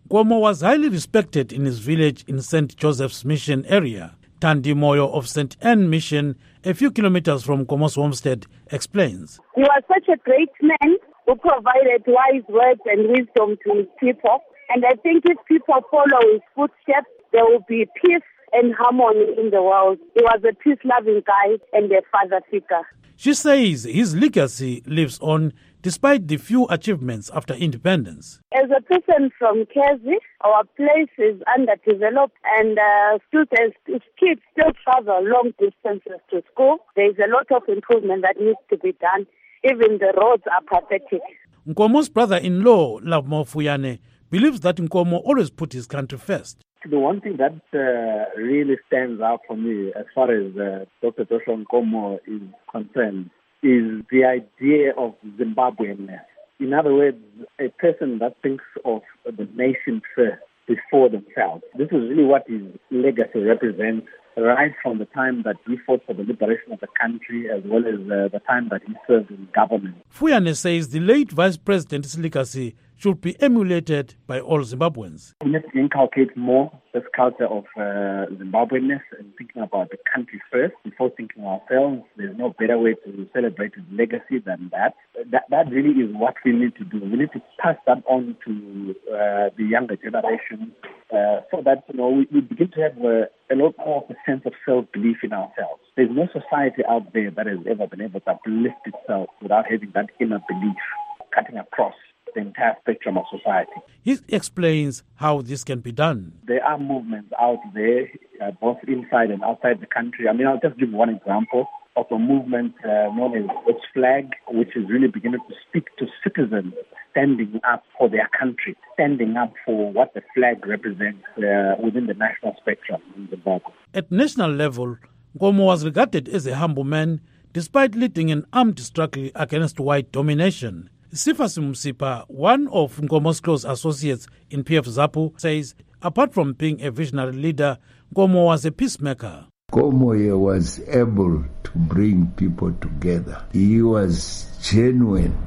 Nkomo was highly respected in his village in Saint Joseph's Mission area. Tandi Moyo of Saint Anne Mission, a few kilometers from Nkomo's homestead, explains. He was such a great man who provided wise words and wisdom to his people. And I think if people follow his footsteps, there will be peace and harmony in the world. He was a peace-loving guy and a father figure. She says his legacy lives on despite the few achievements after independence. As a person from Kezi, our place is underdeveloped and uh, students, kids still travel long distances to school. There is a lot of improvement that needs to be done. Even the roads are pathetic. Nkomo's brother-in-law, Lavmo Fuyane, believes that Nkomo always put his country first. The one thing that uh, really stands out for me as far as uh, Doctor Joshua Nkomo is concerned is the idea of Zimbabweanness. In other words, a person that thinks of the nation first before themselves. This is really what his legacy represents, right from the time that he fought for the liberation of the country as well as uh, the time that he served in government. Fuyane says the late vice president's legacy should be emulated by all Zimbabweans. We need to inculcate more this culture of uh, Zimbabweanness and thinking about the country first before thinking ourselves. There's no better way to celebrate his legacy than that. That, that really is what we need to do. We need to pass that on to uh, the younger generation uh, so that you know we, we begin to have uh, a lot more of a sense of self-belief in ourselves. There's no society out there that has ever been able to uplift itself without having that inner belief cutting across the entire spectrum of society. He explains how this can be done. There are movements out there, uh, both inside and outside the country. I mean, I'll just give one example of a movement uh, known as Its Flag, which is really beginning to speak to citizens standing up for their country, standing up for what the flag represents uh, within the national spectrum in Zimbabwe. At national level, Nkomo was regarded as a humble man despite leading an armed struggle against white domination. Sifas Msipa, one of Nkomo's close associates in P F ZAPU, says apart from being a visionary leader, Nkomo was a peacemaker. Nkomo was able to bring people together. He was genuine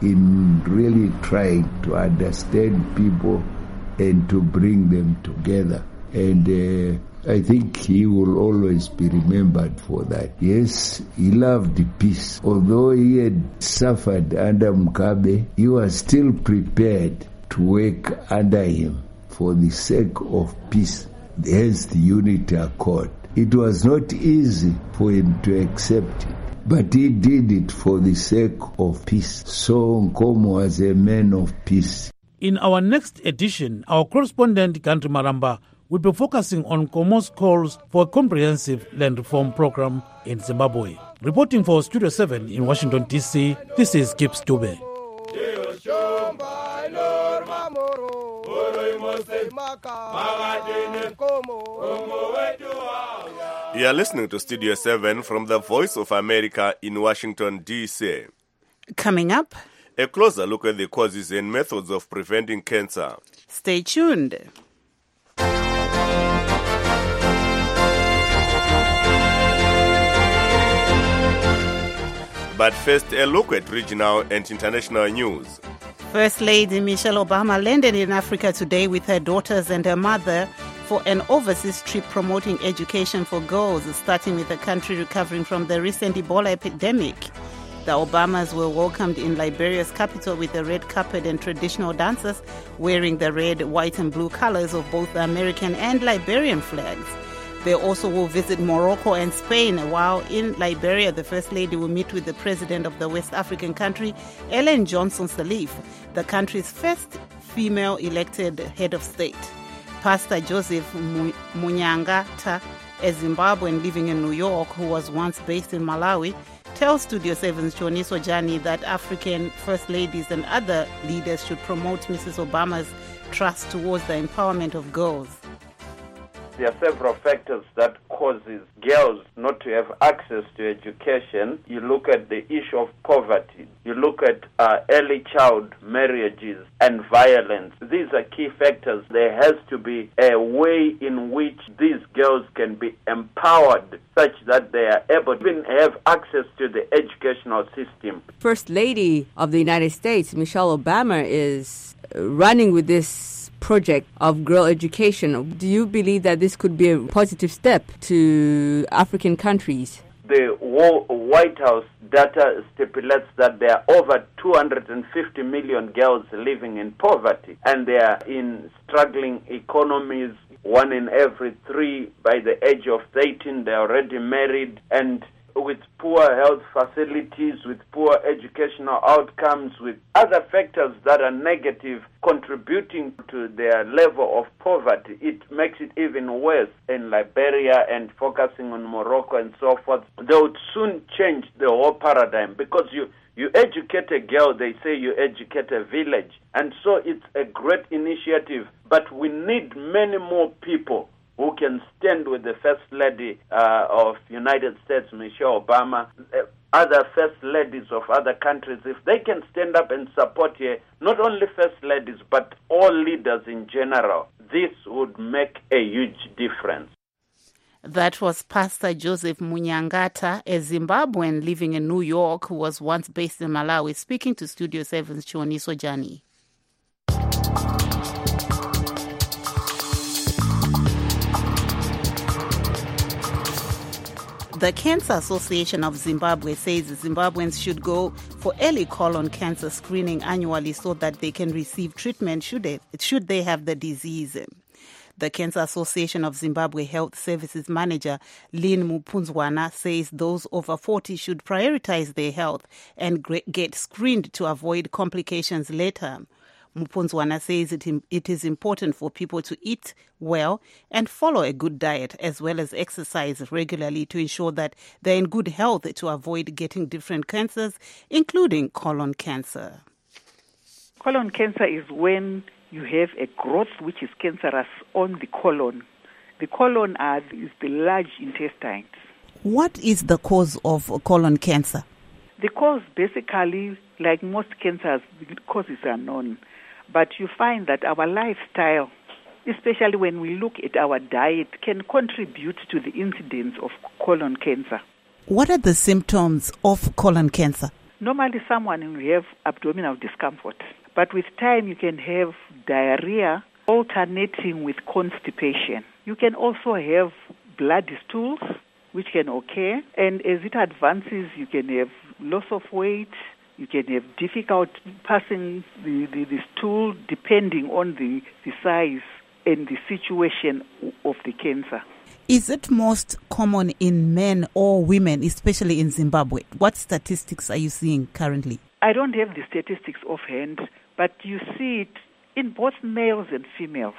in really trying to understand people and to bring them together. And uh, I think he will always be remembered for that. Yes, he loved peace. Although he had suffered under Mugabe, he was still prepared to work under him for the sake of peace. Hence the Unity Accord. It was not easy for him to accept it, but he did it for the sake of peace. So Nkomo was a man of peace. In our next edition, our correspondent Gandri Maramba will be focusing on Nkomo's calls for a comprehensive land reform program in Zimbabwe. Reporting for Studio seven in Washington, D C, this is Gibbs Dube. You are listening to Studio seven from the Voice of America in Washington, D C. Coming up, a closer look at the causes and methods of preventing cancer. Stay tuned. But first, a look at regional and international news. First Lady Michelle Obama landed in Africa today with her daughters and her mother for an overseas trip promoting education for girls, starting with the country recovering from the recent Ebola epidemic. The Obamas were welcomed in Liberia's capital with a red carpet and traditional dancers wearing the red, white, and blue colors of both the American and Liberian flags. They also will visit Morocco and Spain, while in Liberia, the First Lady will meet with the president of the West African country, Ellen Johnson Sirleaf, the country's first female elected head of state. Pastor Joseph Munyangata, a Zimbabwean living in New York who was once based in Malawi, tells Studio seven's Choniso Jani that African First Ladies and other leaders should promote Missus Obama's trust towards the empowerment of girls. There are several factors that causes girls not to have access to education. You look at the issue of poverty. You look at uh, early child marriages and violence. These are key factors. There has to be a way in which these girls can be empowered such that they are able to even have access to the educational system. First Lady of the United States, Michelle Obama, is running with this project of girl education. Do you believe that this could be a positive step to African countries? The White House data stipulates that there are over two hundred fifty million girls living in poverty, and they are in struggling economies. One in every three by the age of eighteen, they're already married, and with poor health facilities, with poor educational outcomes, with other factors that are negative contributing to their level of poverty. It makes it even worse in Liberia, and focusing on Morocco and so forth. They would soon change the whole paradigm, because you You educate a girl, they say you educate a village. And so it's a great initiative, but we need many more people who can stand with the First Lady uh, of United States, Michelle Obama, uh, other First Ladies of other countries. If they can stand up and support here, not only First Ladies, but all leaders in general, this would make a huge difference. That was Pastor Joseph Munyangata, a Zimbabwean living in New York who was once based in Malawi, speaking to Studio seven's Chioniso Jani. The Cancer Association of Zimbabwe says Zimbabweans should go for early colon cancer screening annually so that they can receive treatment should they, should they have the disease. The Cancer Association of Zimbabwe Health Services Manager Lynn Mupunzwana says those over forty should prioritize their health and get screened to avoid complications later. Mupunzwana says it, it is important for people to eat well and follow a good diet as well as exercise regularly to ensure that they're in good health to avoid getting different cancers, including colon cancer. Colon cancer is when you have a growth which is cancerous on the colon. The colon are, is the large intestines. What is the cause of colon cancer? The cause, basically, like most cancers, the causes are known. But you find that our lifestyle, especially when we look at our diet, can contribute to the incidence of colon cancer. What are the symptoms of colon cancer? Normally, someone will have abdominal discomfort. But with time, you can have diarrhea alternating with constipation. You can also have bloody stools, which can occur. And as it advances, you can have loss of weight. You can have difficult passing the, the, the stool depending on the, the size and the situation of the cancer. Is it most common in men or women, especially in Zimbabwe? What statistics are you seeing currently? I don't have the statistics offhand, but you see it in both males and females.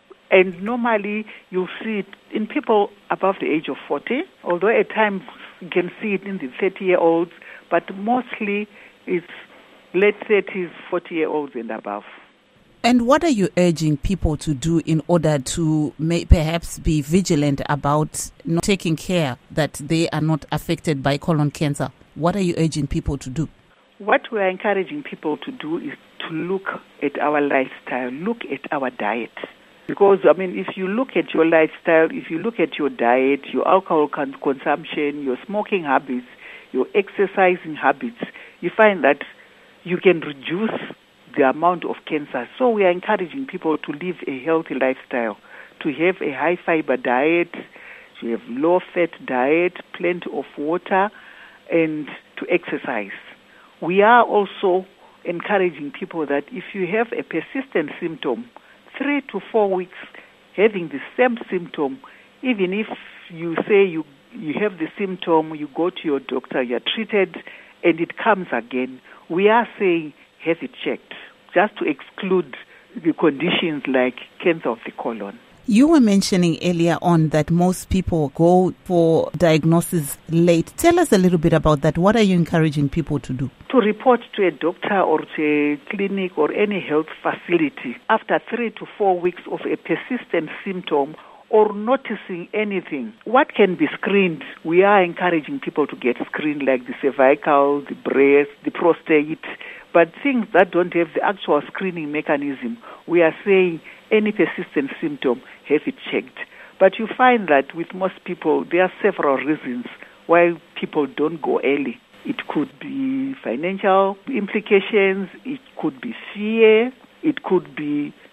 And normally you'll see it in people above the age of forty, although at times you can see it in the thirty-year-olds, but mostly it's late thirties, forty-year-olds and above. And what are you urging people to do in order to may perhaps be vigilant about not taking care that they are not affected by colon cancer? What are you urging people to do? What we are encouraging people to do is to look at our lifestyle, look at our diet. Because, I mean, if you look at your lifestyle, if you look at your diet, your alcohol con- consumption, your smoking habits, your exercising habits, you find that you can reduce the amount of cancer. So we are encouraging people to live a healthy lifestyle, to have a high-fiber diet, to have low-fat diet, plenty of water, and to exercise. We are also encouraging people that if you have a persistent symptom, three to four weeks having the same symptom, even if you say you, you have the symptom, you go to your doctor, you're treated, and it comes again, we are saying have it checked, just to exclude the conditions like cancer of the colon. You were mentioning earlier on that most people go for diagnosis late. Tell us a little bit about that. What are you encouraging people to do? To report to a doctor or to a clinic or any health facility after three to four weeks of a persistent symptom or noticing anything. What can be screened? We are encouraging people to get screened like the cervical, the breast, the prostate, but things that don't have the actual screening mechanism, we are saying any persistent symptom, have it checked. But you find that with most people, there are several reasons why people don't go early. It could be financial implications, it could be fear, it could be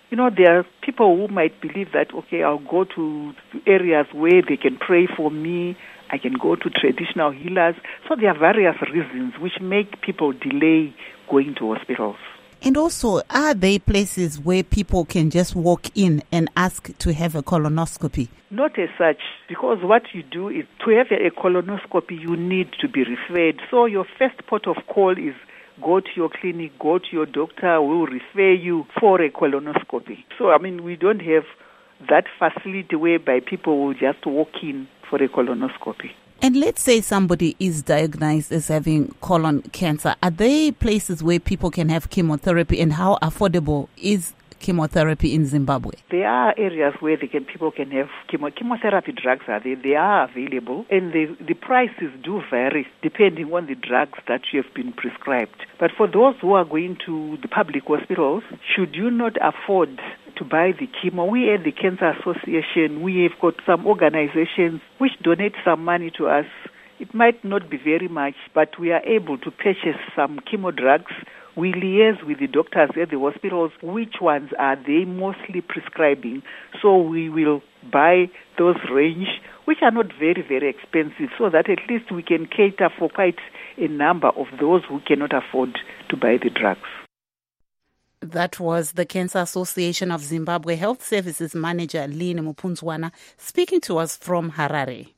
You know, there are people who might believe that, okay, I'll go to areas where they can pray for me. I can go to traditional healers. So there are various reasons which make people delay going to hospitals. And also, are there places where people can just walk in and ask to have a colonoscopy? Not as such, because what you do is to have a colonoscopy, you need to be referred. So your first port of call is go to your clinic, go to your doctor, who will refer you for a colonoscopy. So, I mean, we don't have that facility whereby people will just walk in for a colonoscopy. And let's say somebody is diagnosed as having colon cancer. Are there places where people can have chemotherapy, and how affordable is chemotherapy in Zimbabwe? There are areas where they can, people can have chemo, chemotherapy drugs. Are there? They are available, and the, the prices do vary depending on the drugs that you have been prescribed. But for those who are going to the public hospitals, should you not afford to buy the chemo, we at the Cancer Association, we have got some organizations which donate some money to us. It might not be very much, but we are able to purchase some chemo drugs. We liaise with the doctors at the hospitals, which ones are they mostly prescribing. So we will buy those range, which are not very, very expensive, so that at least we can cater for quite a number of those who cannot afford to buy the drugs. That was the Cancer Association of Zimbabwe Health Services Manager Lynn Mupunzwana speaking to us from Harare.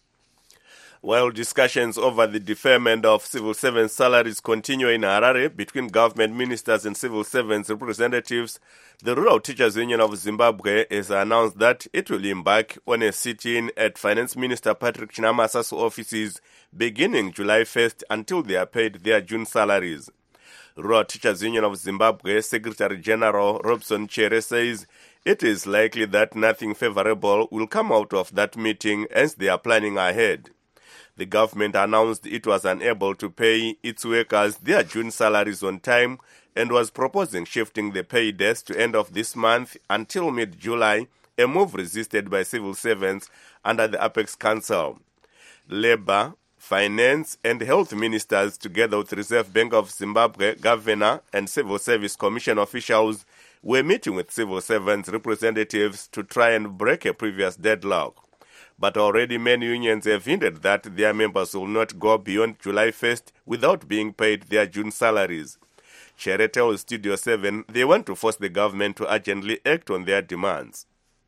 While discussions over the deferment of civil servants' salaries continue in Harare between government ministers and civil servants representatives, the Rural Teachers Union of Zimbabwe has announced that it will embark on a sit-in at Finance Minister Patrick Chinamasa's offices beginning July first until they are paid their June salaries. Rural Teachers Union of Zimbabwe Secretary General Robson Chere says it is likely that nothing favorable will come out of that meeting, as they are planning ahead. The government announced it was unable to pay its workers their June salaries on time and was proposing shifting the pay dates to end of this month until mid-July, a move resisted by civil servants under the Apex Council. Labour, Finance and Health ministers, together with Reserve Bank of Zimbabwe Governor and Civil Service Commission officials, were meeting with civil servants representatives to try and break a previous deadlock. But already many unions have hinted that their members will not go beyond July first without being paid their June salaries. Chere tells Studio seven they want to force the government to urgently act on their demands.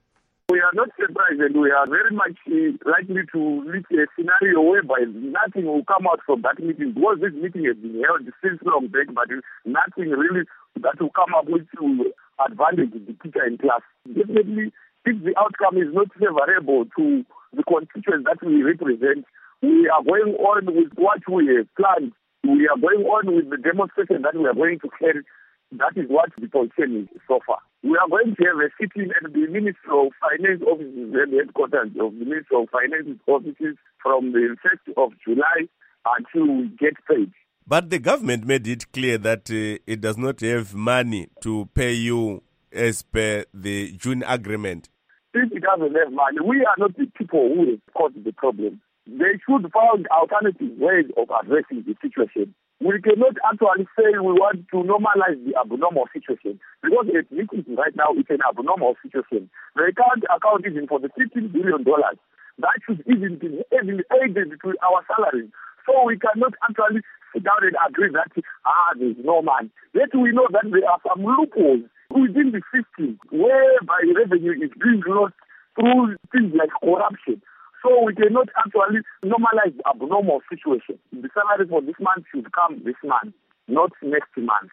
We are not surprised, and we are very much uh, likely to reach a scenario whereby nothing will come out from that meeting, because this meeting has been held since long back, but nothing really that will come up with to advantage the teacher in class. Definitely, if the outcome is not favorable to the constituents that we represent, we are going on with what we have planned. We are going on with the demonstration that we are going to carry. That is what the position is so far. We are going to have a sitting at the Ministry of Finance offices and the headquarters of the Ministry of Finance offices from the first of July until we get paid. But the government made it clear that uh, it does not have money to pay you as per the June agreement. If it doesn't have money, we are not the people who have caused the problem. They should find alternative ways of addressing the situation. We cannot actually say we want to normalize the abnormal situation, because at least right now it's an abnormal situation. They can't account even for the fifteen billion dollars. That should even be added to our salaries. So we cannot actually sit down and agree that, ah, there's no money. Yet we know that there are some loopholes within the system whereby revenue is being lost through things like corruption. So we cannot actually normalize the abnormal situation. The salary for this month should come this month, not next month.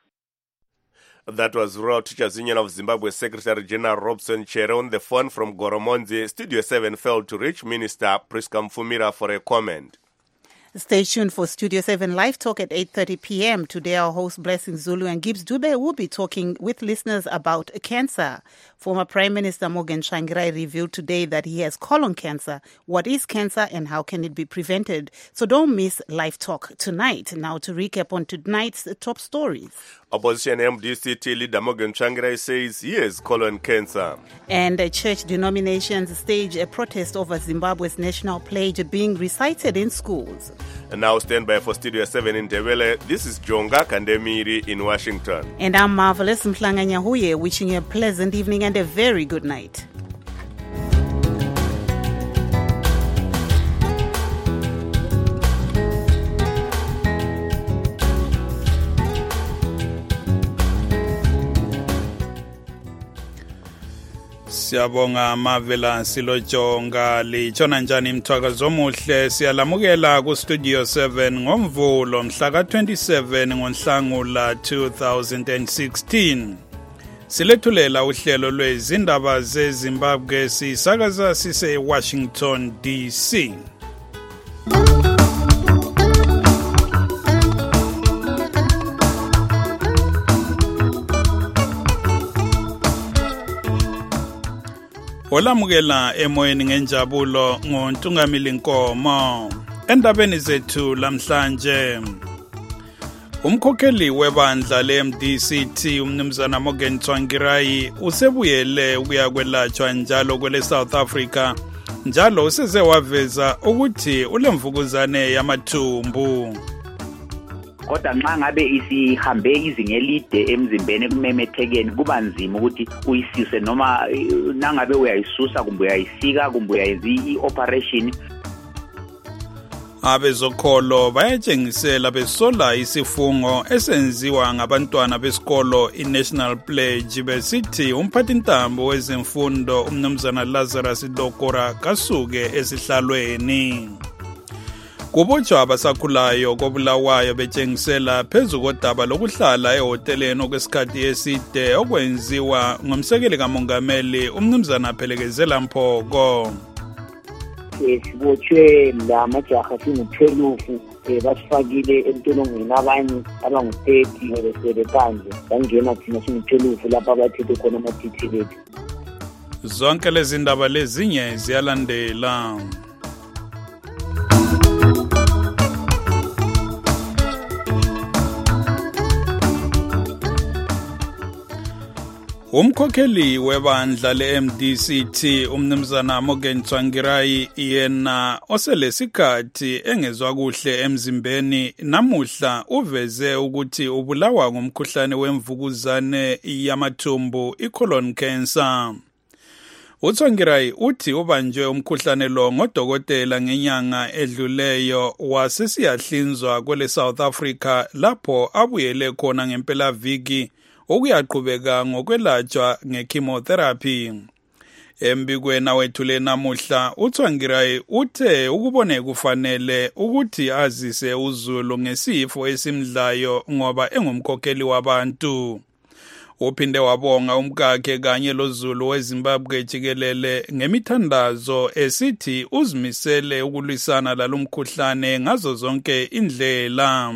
That was Rural Teachers Union of Zimbabwe Secretary General Robson Chere on the phone from Goromonzi. Studio seven failed to reach Minister Priska Mfumira for a comment. Stay tuned for Studio seven Live Talk at eight thirty p.m. Today, our host Blessing Zulu and Gibbs Dube will be talking with listeners about cancer. Former Prime Minister Morgan Tsvangirai revealed today that he has colon cancer. What is cancer and how can it be prevented? So don't miss Live Talk tonight. Now to recap on tonight's top stories. Opposition M D C T leader Morgan Tsvangirai says he has colon cancer. And uh, church denominations stage a protest over Zimbabwe's national pledge being recited in schools. And now stand by for Studio seven in Ndebele. This is Jonga Kandemiri in Washington. And I'm Marvelous Mhlanga Nyahuye, wishing you a pleasant evening and a very good night. Siyabonga Mavela Silojonga lichona njani mthwakazo omuhle siyalamukela ku Studio seven ngomvulo mhla ka twenty-seven ngoNhlangula two thousand sixteen. Silethulela uhlelo lwezindaba zeZimbabwe sisakaza sise Washington D C. Olamukela emoyeni ngenjabulo ngoNtungamili Nkomo. Endabeni zethu lamhlanje umkhokheli webandla le-M D C T umnumzana Morgan Tsvangirai usebuyele ukuya kwelatshwa njalo kwele South Africa njalo useze waveza ukuthi ulemvukuzane yamathumbu. Kodwa nxa ngabe isihambe izinga elide emzimbeni kumemethekeni kuba nzima ukuthi uyisise noma nangabe uyayisusa kumbe uyayisika kumbe uyayenza i-operation. Abezokholo bayatshengisela besola isifungo esenziwa ngabantwana besikolo i-National Pledge besithi umphathintambo wezemfundo umnumzana Lazarus Dokora kasuke esihlalweni. Kubotshwa abasakhulayo kobulawayo betshengisela phezu kodaba lokuhlala ehoteleni okwesikhathi eside okwenziwa ngomsekeli kamongameli umnumzana Phelekezela Mphoko. Sibotshwe la majaha singu-twelve basifakile entolongweni abanye abangu-thirty besele phandle bangena thina singu-twelve lapha abathethe khona amathithi bethu. Zonke lezi ndaba lezinye ziyalandela. Umkhokheli webandla le-M D C T umnumzana Morgan Tsvangirai yena oselesikhathi engezwa kuhle emzimbeni namuhla uveze ukuthi ubulawa ngumkhuhlane wemvukuzane yamathumbu i-colon cancer. uTsvangirai uthi ubanjwe umkhuhlane lo ngodokotela ngenyanga edluleyo wasesiyahlinzwa kwele South Africa lapho abuyele khona ngempela viki okuyaqhubeka ngokwelatshwa ngechemotherapy. Embikweni awethule namuhla uTsvangirai uthe ukubone kufanele ukuthi azise uZulu ngesifo esimdlayo ngoba engumkhokheli wabantu. Uphinde wabonga umkakhe kanye loZulu weZimbabwe jikelele ngemithandazo esithi uzimisele ukulwisana lalomkhuhlane ngazo zonke indlela.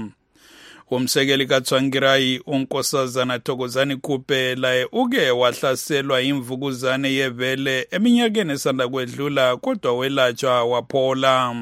Umsekeli kaTsvangirai uNkosazana Thokozani Kupela uke wahlaselwa imvukuzane yevele eminyakeni esanda kwedlula kodwa welatshwa waphola.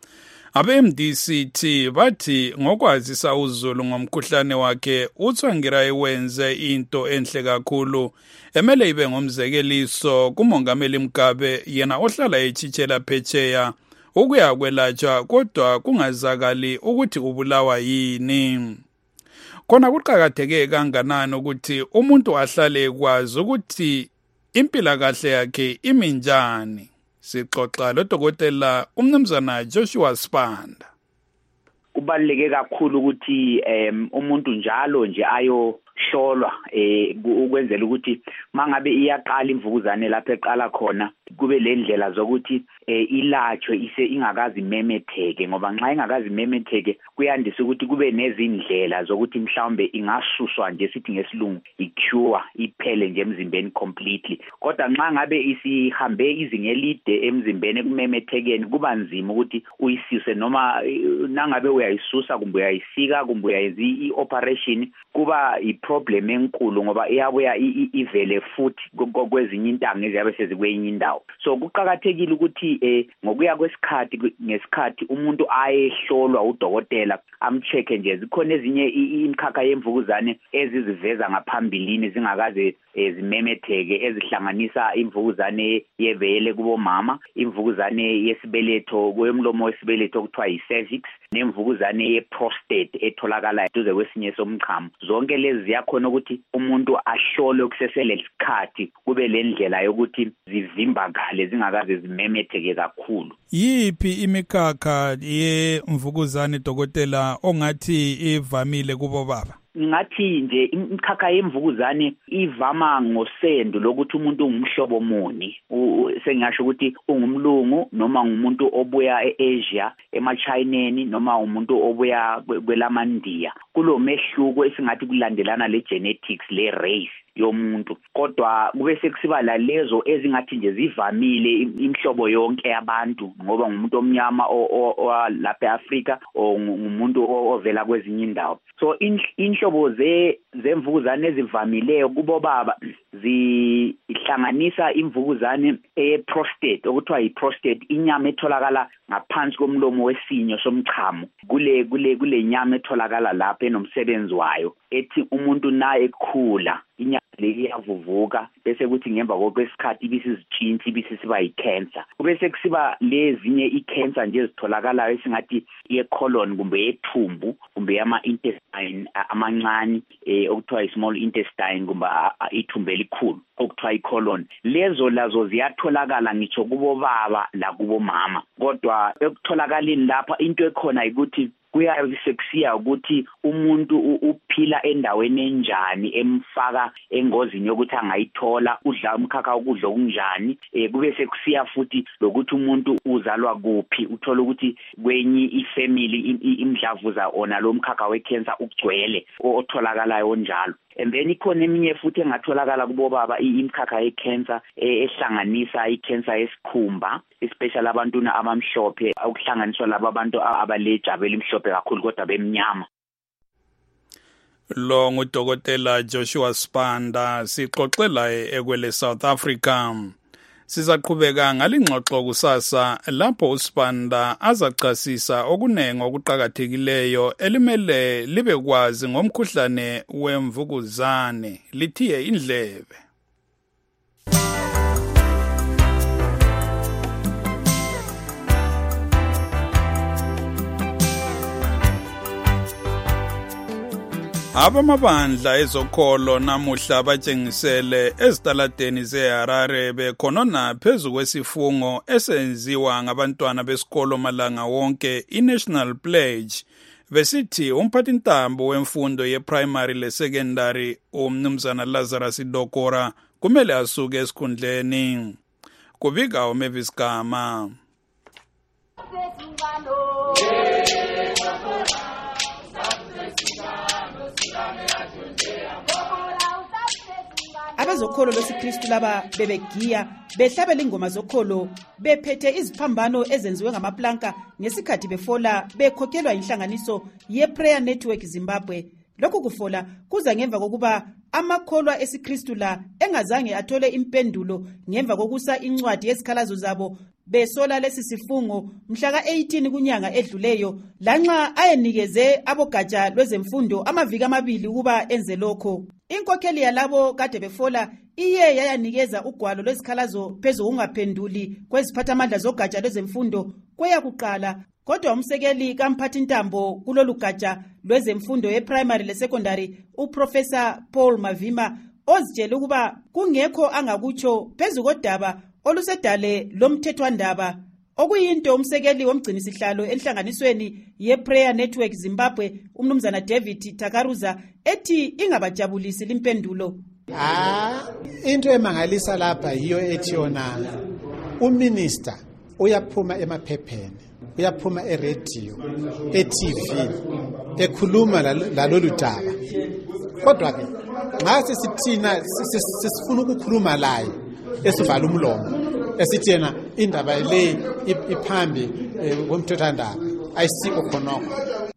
Abe-M D C T bathi ngokwazisa uZulu ngomkhuhlane wakhe uTsvangirai wenze into enhle kakhulu emele ibe ngomzekeliso kumongameli Mugabe yena ohlala echitshela phetsheya ukuya kwelatshwa kodwa kungazakali ukuthi ubulawa yini. Khona kuqhakatheke kanganani ukuthi umuntu ahlale kwazi ukuthi impilakahle yakhe iminjani. Sixoxa lodokotela umnumzana Joshua Spanda. Kubaluleke kakhulu ukuthi um umuntu njalo nje ayo hlolwa eh ukwenzela ukuthi mangabe iyaqala imvukuzane lapha eqala khona kube le ndlela zokuthi ilatshwe ise ingakazi memetheke ngoba nxa ingakazi memetheke kuyandisa ukuthi kube nezindlela zokuthi mhlawumbe ingasuswa nje sithi ngesilungu i-cure iphele nje emzimbeni completely. Kodwa nxa ngabe isihambe izinga elide emzimbeni kumemethekeni kuba nzima ukuthi uyisise noma nangabe uyayisusa kumbe uyayisika kumbe uyayenza i-operation kuba iproblem enkulu ngoba iyabuya ivele futhi kwezinye intanga eziyabe sezikwenye indawo. So kuqhakathekile ukuthi eh ngokuya kwesikhathi ngesikhathi umuntu ayehlolwa udokotela amcheke nje zikhona ezinye imkhakha yemvukuzane eziziveza ngaphambilini zingakaze ezimemetheke ezihlanganisa imvukuzane yevele kubo mama, imvukuzane yesibeletho kwemlomo wesibeletho okuthiwa yi-cervix, nemvukuzane ye-prostate etholakala duze kwesinye somchamo. Zonke lezi ziyakhona ukuthi umuntu ahlole kuseselesikhathi kube lendlela yokuthi zivimbakale zingakaze zimemetheke kakhulu. Yiphi imikhakha yemvukuzane dokotela ongathi ivamile kubo baba? Ngathi nje imkhakha yemvukuzane ivama ngosendo lokuthi umuntu ungumhlobo muni. Sengisho ukuthi ungumlungu noma ngumuntu obuya eAsia, emachineni noma umuntu obuya kwelamandiya. Kulo mehluko esingathi kulandelana le genetics le race yomuntu. Kodwa kube sekusiba la lezo ezingathi nje zivamile imhlobo yonke yabantu ngoba ngumuntu omnyama lapha eAfrika o ngumuntu ovela kwezinye indawo. So inhlobo ze zemvukuzane ezivamileyo kubo baba zihlanganisa imvukuzane e-prostate okuthiwa yi-prostate, inyama etholakala ngaphansi komlomo wesinyo somchamo. Kule kule kule nyama etholakala lapha enomsebenzi wayo ethi umuntu naye ekhula inyama le iyavuvuka bese kuthi ngemva kokwesikhathi ibisizitshintsha ibisisiba yi-cancer. Kube sekusiba lezinye i-cancer nje ezitholakalayo esingathi ye-colon kumbe yethumbu kumbe yama-intestine amancane eh okuthiwa yi-small intestine kumbe ithumbu elikhulu okuthiwa yi-colon. Lezo lazo ziyatholakala ngitsho kubo baba la kubo mama. Kodwa ekutholakaleni lapha into ekhona ukuthi kuyabe sekusiya ukuthi umuntu uphila endaweni enjani emfaka engozini yokuthi angayithola, udla umkhakha ukudla okunjani. Eh kube sekusiya futhi lokuthi umuntu uzalwa kuphi, uthola ukuthi kwenye ifamily imdlavuza ona lo mkhakha wecancer ugcwele otholakalayo njalo. And then ikhona eminye futhi engatholakala kubo baba imkhakha yecancer ehlanganisa icancer yesikhumba, especially abantuna abamhlophe ukuhlanganiswa laba abantu abalejaba elimhlophe kakhulu kodwa bemnyama. Lo ngudokotela Joshua Spanda sixoxela ekwele South Africa. Sizaqhubeka ngalingxoxo kusasa lapho uSpanda azachasisa okunengi okuqhakathekileyo elimele libe kwazi ngomkhuhlane wemvukuzane. Lithiye indlebe. Abamabandla ezokholo namuhla batshengisele ezitaladeni zeHarare bekhonona phezu kwesifungo esenziwa ngabantwana besikolo malanga wonke iNational Pledge besithi umphathintambo wemfundo yeprimary lesecondary umnumzana Lazarus Dokora kumele asuke esikhundleni. Kubika uMavis Gama. Abezokholo lwesiKristu laba bebegiya behlabela ingoma zokholo bephethe iziphambano ezenziwe ngamaplanka ngesikhathi befola bekhokhelwa inhlanganiso ye-Prayer Network Zimbabwe. Lokhu kufola kuza ngemva kokuba amakholwa esiKristu la engazange athole impendulo ngemva kokusa incwadi yezikhalazo zabo besola lesi sifungo mhla ka-eighteen kunyanga edluleyo lanxa ayenikeze abogatsha lwezemfundo amaviki amabili ukuba enze lokho. Inkokheli yalabo kade befola iye yayanikeza ugwalo lwezikhalazo phezu ungaphenduli kweziphathamandla zogatsha lwezemfundo kweyakuqala, kodwa umsekeli kamphathintambo kulolu gatsha lwezemfundo ye-primary le-secondary uProfessor Paul Mavima ozitshela ukuba kungekho angakutsho phezu kodaba olusedale lomthethwandaba, okuyinto umsekeli womgcinisihlalo enhlanganisweni ye-Prayer Network Zimbabwe umnumzana David Takaruza ethi ingabajabulisi limpendulo. Ah, into emangalisa lapha yiyo ethi yona uminister uyaphuma emaphepheni, uyaphuma eradio, e-T V, ekhuluma lalolu daba. Kodwa ke nxa sisithina sisifuna ukukhuluma laye esivala umlomo esithi yena indaba le iphambi komthethwandaba ayisikho khonokho.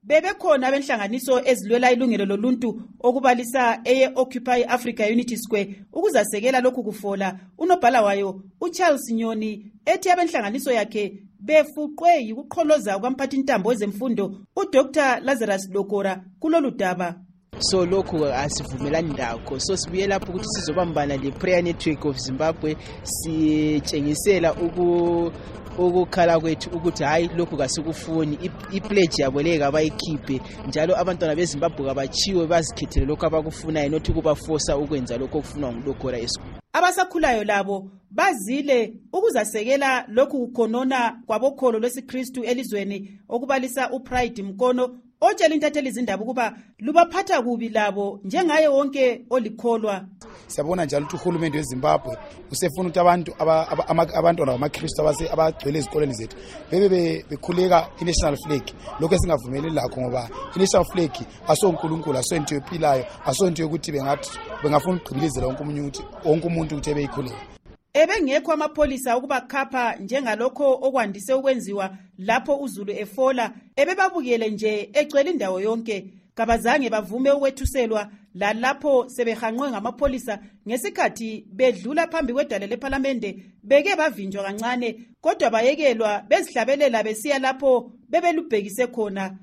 bebekhona abenhlanganiso ezilwela ilungelo loluntu okubalisa eye Occupy Africa Unity Square ukuzasekela lokhu kufola. Unobhala wayo uCharles Nyoni ethi abenhlanganiso yakhe befuqwe yikuqholoza kwamphathi intambo wezemfundo uDr Lazarus Lokora kulolu daba. So lokhu asivumelani ndakho, so sibuye lapho ukuthi sizobambana le Prayer Network of Zimbabwe sitshengisela uku ukukhala kwethu ukuthi hayi lokhu kasikufuni, ipledge yabo leka bayikhiphe, njalo abantwana beZimbabwe abachiwe bazikhethele lokho abakufunayo nothi kubaforsa ukwenza lokho okufunwa ngulokora esiku. Abasakhulayo labo bazile ukuzasekela lokhu kukhonona kwabokholo lwesiKristu elizweni okubalisa uPride Mkono otshela intatheli izindaba ukuba lubaphatha kubi labo njengaye wonke olikholwa. Siyabona njalo ukuthi uhulumende weZimbabwe usefuna ukuthi abantu abantwana bamaKristu abagcwele ezikoleni zethu bebe bekhuleka i-national flag, lokho esingavumeli lakho ngoba i-national flag asonkulunkulu, asonto yophilayo, asonto yokuthi bengathi bengafuna ukugqilizela wonke umuntu wonke umuntu ukuthi ebeyikhuleka. Ebengekho amapolisa ukubakhapha njengalokho okwandise ukwenziwa lapho uZulu efola, ebebabukele nje egcwele indawo yonke, kabazange bavume ukwethuselwa la lapho sebehanqwe ngamapolisa ngesikhathi bedlula phambi kwedale leParliament beke bavinjwa kancane, kodwa bayekelwa bezihlabelela besiya lapho bebelubhekise khona.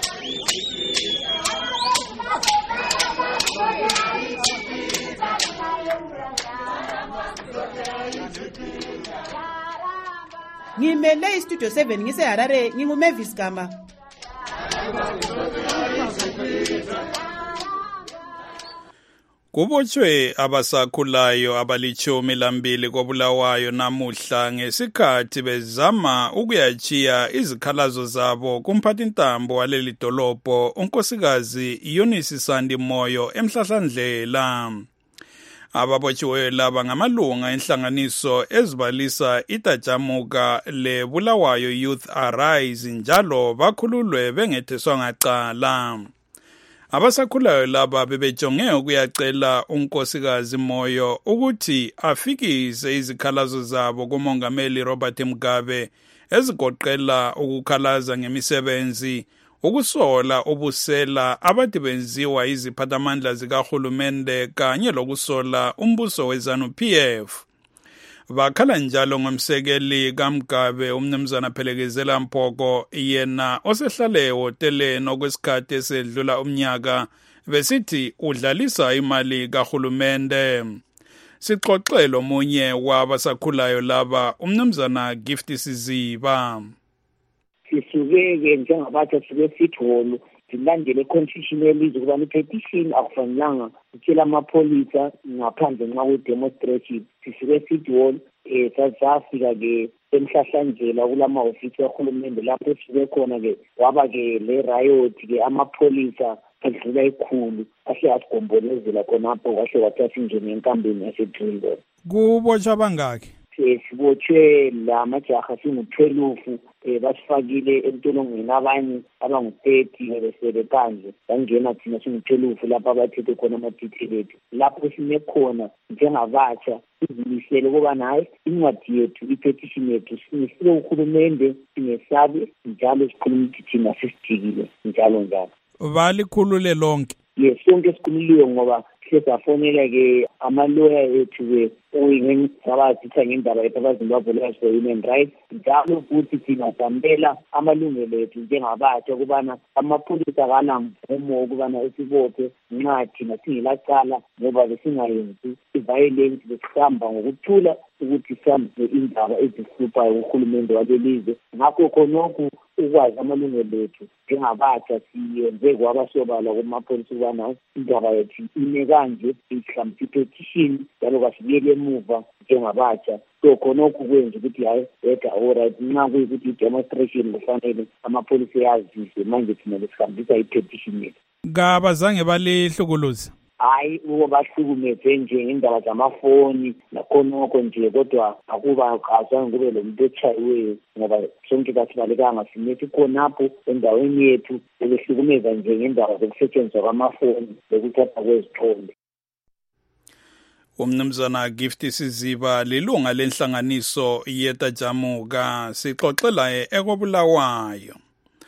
Ngimele iStudio seven ngise Harare, nginguMavis Gama. Kubotshwe abasakhulayo abalichumi lambili kobulawayo namuhla ngesikhathi bezama ukuyachiya izikhalazo zabo kumphathi intambo waleli dolobho unkosikazi Eunice Sandi Moyo eMhlahlandlela. Ababotshiweyo laba ngamalunga enhlanganiso ezibalisa itajamuka le Bulawayo Youth Arise njalo bakhululwe bengetheswa ngacala. Abasakhulayo laba bebejonge ukuyacela unkosikazi Moyo ukuthi afikise izikhalazo zabo kumongameli Robert Mugabe ezigoqela ukukhalaza ngemisebenzi, ukusola ubusela abathi benziwa iziphathamandla zikahulumende kanye lokusola umbuso weZanu-P F. Bakhala njalo ngomsekeli kaMgabe umnumzana Phelekezela Mpoko, yena osehlale ehoteleni okwesikhathi esedlula umnyaka besithi udlalisa imali kahulumende. Sixoxele omunye wabasakhulayo laba umnumzana Gift Siziba. Sisukeke njengabathi sibe sitholo silandele constitution yelizwe kuba i-petition akufanelanga sitshela amapolisa ngaphandle nxa kwe-demonstration. Sisuke sitholo eh sasafika-ke emhlahlandlela kulamahofisi kahulumende lapho sisuke khona-ke kwaba-ke le riot-ke amapolisa adlula ikhulu ahle asigombolezela khonapho kahle kwathi asingene enkambeni yasedrillon. Kubotshwa bangaki? Sibotshwe la majaha singu-twelve um basifakile entolongweni, abanye abangu-thirty besele phandle bangena thina singu-twelve lapho abathethe khona amathithi ethu. Lapho sime khona njengabatsha sizimisele ukubana hayi incwadi yethu i-petition yethu simisile uhulumende, singesabi njalo sikhuluma ukuthi thina sesijikile njalo njalo. Balikhulule lonke? Yes, sonke sikhululiwe ngoba sesafonela-ke amaloya ethu-ke oyingengisabazitha ngendaba yethu abaZimbabwe Lawyers for Human Rights, njalo futhi thina samela amalungelo ethu njengabatsha ukubana amapolisa akanamvumo ukubana esibophe nxa thina singelacala ngoba besingayenzi i-violence, besihamba ngokuthula ukuthi sambe indaba ezihluphayo uhulumende walelizwe. Ngakho khonokhu ukwazi amalungelo ethu njengabatsha siyenze kwabasobala kumapolisa ukubana indaba yethu ime kanje, sihlambisa i-petition njalo kasibuyele emuva njengabatsha. So khonokhu kwenza ukuthi hayi weda alright nxa kuyikuthi i-demonstration kufanele amapolisa yazise manje thina besihambisa i-petition yethu. Kabazange balihlukuluza? Hayi uba bahlukumeze nje ngendaba zamafoni nakhonokho nje, kodwa akuba azange kube lo muntu echayiweyo ngoba sonke kasibalekanga simethi khonapho endaweni yethu bebehlukumeza nje ngendaba zokusetshenziswa kwamafoni lokuthatha kwezithombe. Umnumzana Gift Siziba lilunga lenhlanganiso yetajamuka sixoxela ekobulawayo.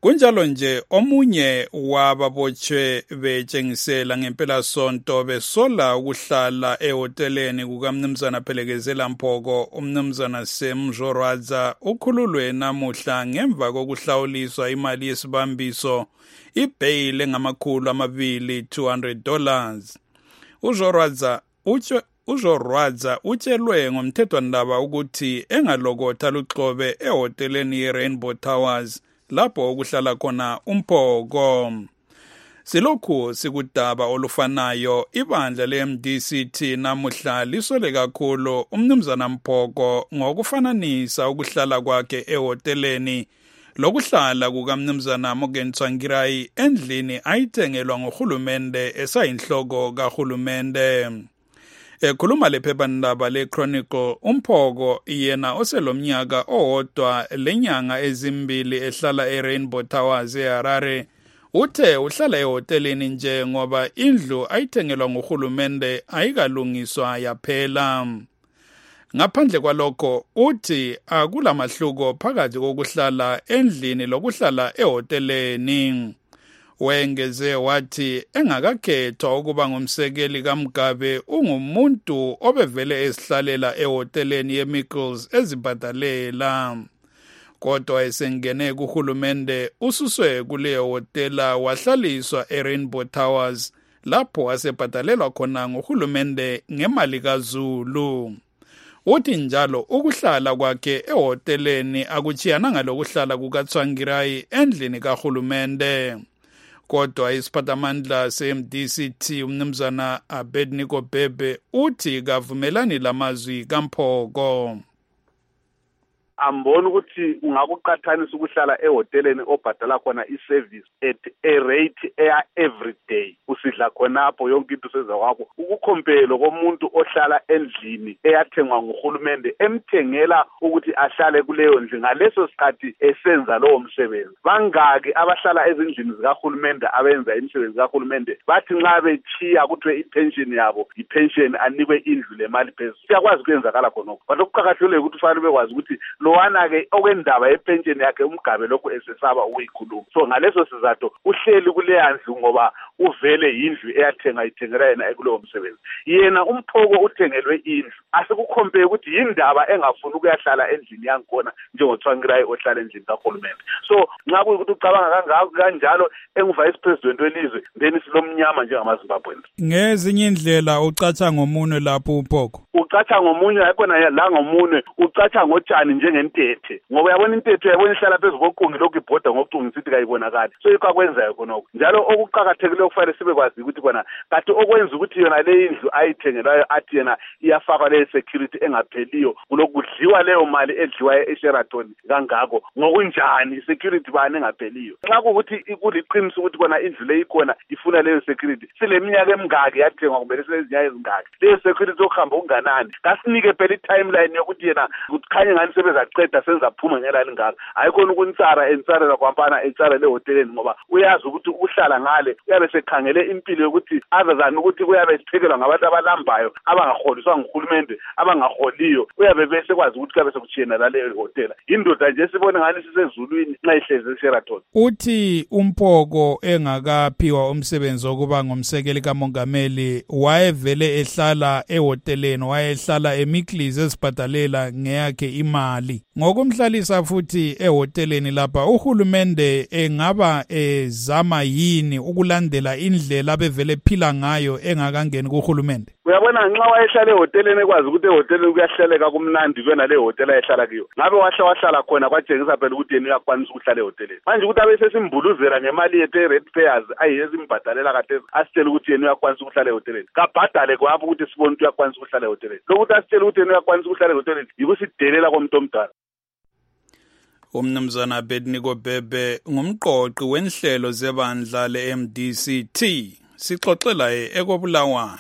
Kunjalo nje omunye wababotshwe betshengisela ngempela sonto besola ukuhlala ehoteleni kukamnumzana Phelekezela Mphoko. Umnumzana Semjorwadza ukhululwe namuhla ngemva kokuhlawuliswa imali yesibambiso ibail engamakhulu amabili two hundred dollars. Ujorwadza utshe Ujorwadza utshelwe ngomthethwandaba ukuthi engalokotha luxobe ehoteleni ye-Rainbow Towers lapho okuhlala khona uMphoko. Silokhu sikudaba olufanayo ibandla le-M D C T namuhla lisole kakhulu umnumzana Mphoko ngokufananisa ukuhlala kwakhe ehoteleni lokuhlala kukamnumzana Morgan Tsvangirai endlini ayithengelwa ngohulumende esayinhloko kahulumende. Ekhuluma lephephandaba le-Chronicle, uMphoko yena oselomnyaka owodwa lenyanga ezimbili ehlala e-Rainbow Towers eHarare uthe uhlala ehoteleni nje ngoba indlu ayithengelwa ngohulumende ayikalungiswa yaphela. Ngaphandle kwalokho uthi akulamahluko phakathi kokuhlala endlini lokuhlala ehoteleni. Wengeze wathi engakakhethwa ukuba ngumsekeli kaMgabe ungumuntu obevele esihlalela ehoteleni yeMickles ezibhadalela. Kodwa esengene kuhulumende ususwe kule hotela wahlaliswa eRainbow Towers lapho asebhadalelwa khona ngohulumende ngemali kaZulu. Uthi njalo ukuhlala kwakhe ehoteleni akuchiyananga lokuhlala kukaTsvangirai endlini kahulumende. Kodwa isiphathamandla se-M D C T umnumzana Abednego Bebe uthi kavumelani lamazwi kaMphoko. Ambona ukuthi ungakuqathanisa ukuhlala ehoteleni obhadala khona iservice at a rate eya every day usidla khonapho yonke into seza kwakho ukukhompela komuntu ohlala endlini eyathengwa nguhulumende emthengela ukuthi ahlale kuleyo ndlu ngaleso sikhathi esenza lowo msebenzi. Bangaki abahlala ezindlini zikahulumende abenza imisebenzi kahulumende bathi nxa bechiya kuthiwe ipension yabo ipension anikwe indlu lemali phezulu. Siyakwazi kwenzakala khonokho kodwa kuqhakathekile ukuthi ufanele bekwazi ukuthi lowana ke okwendaba yepension yakhe uMgabe lokho esesaba ukuyikhuluma. So ngaleso sizathu uhleli kuleya ndlu ngoba uvele indlu eyathenga ithengela yena ekulowo msebenzi. Yena uMphoko uthengelwe indlu asikukhompe ukuthi yindaba engafuni ukuyahlala endlini yakhona njengoTsvangirai ohlala endlini kahulumende. So nxa kuyikuthi ucabanga kangako kanjalo engu-vice president welizwe then silomnyama njengamaZimbabweans. Ngezinye indlela ucatsha ngomunwe lapho uMphoko. Ucatsha ngomunwe ayikona la ngomunwe ucatsha ngotshani njengentethe ngoba yabona intethe yabona ihlala phezu koqungi lokhu ibhoda ngoqungi sithi kayibonakali. So yikho akwenzayo khonokho. Njalo okuqhakathekile okufanele sibe kwazi ukuthi kona kanti okwenza ukuthi yona le indlu ayithengelwayo athi yena iyafakwa le security engapheliyo kulokudliwa leyo mali edliwayo eSheraton kangako ngokunjani security bani engapheliyo. Xa ukuthi kuliqiniso ukuthi kona indlu le ikhona ifuna leyo security sileminyaka emingaki yathengwa kumbe silezinyaka ezingaki leyo security okuhamba unganani kasinike phela i-timeline yokuthi yena kukhanye ngani sebezaceda senza phuma ngelali ngalo ayikhona ukuntsara entsarela kwampana entsara le hoteleni ngoba uyazi ukuthi ukuhlala ngale uyabe sekhangele impilo yokuthi other than ukuthi kuyabe siphekelwa ngabantu abalambayo abangaholiswa nguhulumende abangaholiyo uyabe bese kwazi ukuthi kuyabe sekuchiyena la leyo hotela indoda nje sibone ngani sisezulwini nxa ihlezi eSheraton. Uthi uMphoko engakaphiwa umsebenzi wokuba ngumsekeli kamongameli wayevele ehlala ehoteleni wayehlala eMickles ezibhadalela ngeyakhe imali. Ngokumhlalisa futhi ehoteleni lapha uhulumende engaba ezama yini ukulandela indlela abevele phila ngayo engakangeni kuhulumende. Uyabona nxa wayehlala ehoteleni ekwazi ukuthi ehoteleni kuyahlaleka kumnandi kwena le hotel ayehlala kuyo ngabe wahla wahlala khona kwatshengisa phela ukuthi yena uyakwanisa ukuhlala ehoteleni manje ukuthi abe sesimbuluzela ngemali yethu e-ratepayers ayesimbhadalela kade asitshela ukuthi yena uyakwanisa ukuhlala ehoteleni kabhadale kwapho ukuthi sibone ukuthi uyakwanisa ukuhlala ehoteleni lokuthi asitshela ukuthi yena uyakwanisa ukuhlala ehoteleni yikusidelela komuntu omdala. Umnumzana Abednego Bebe ngumqoqi wenhlelo zebandla le-M D C T sixoxela ekobulawayo.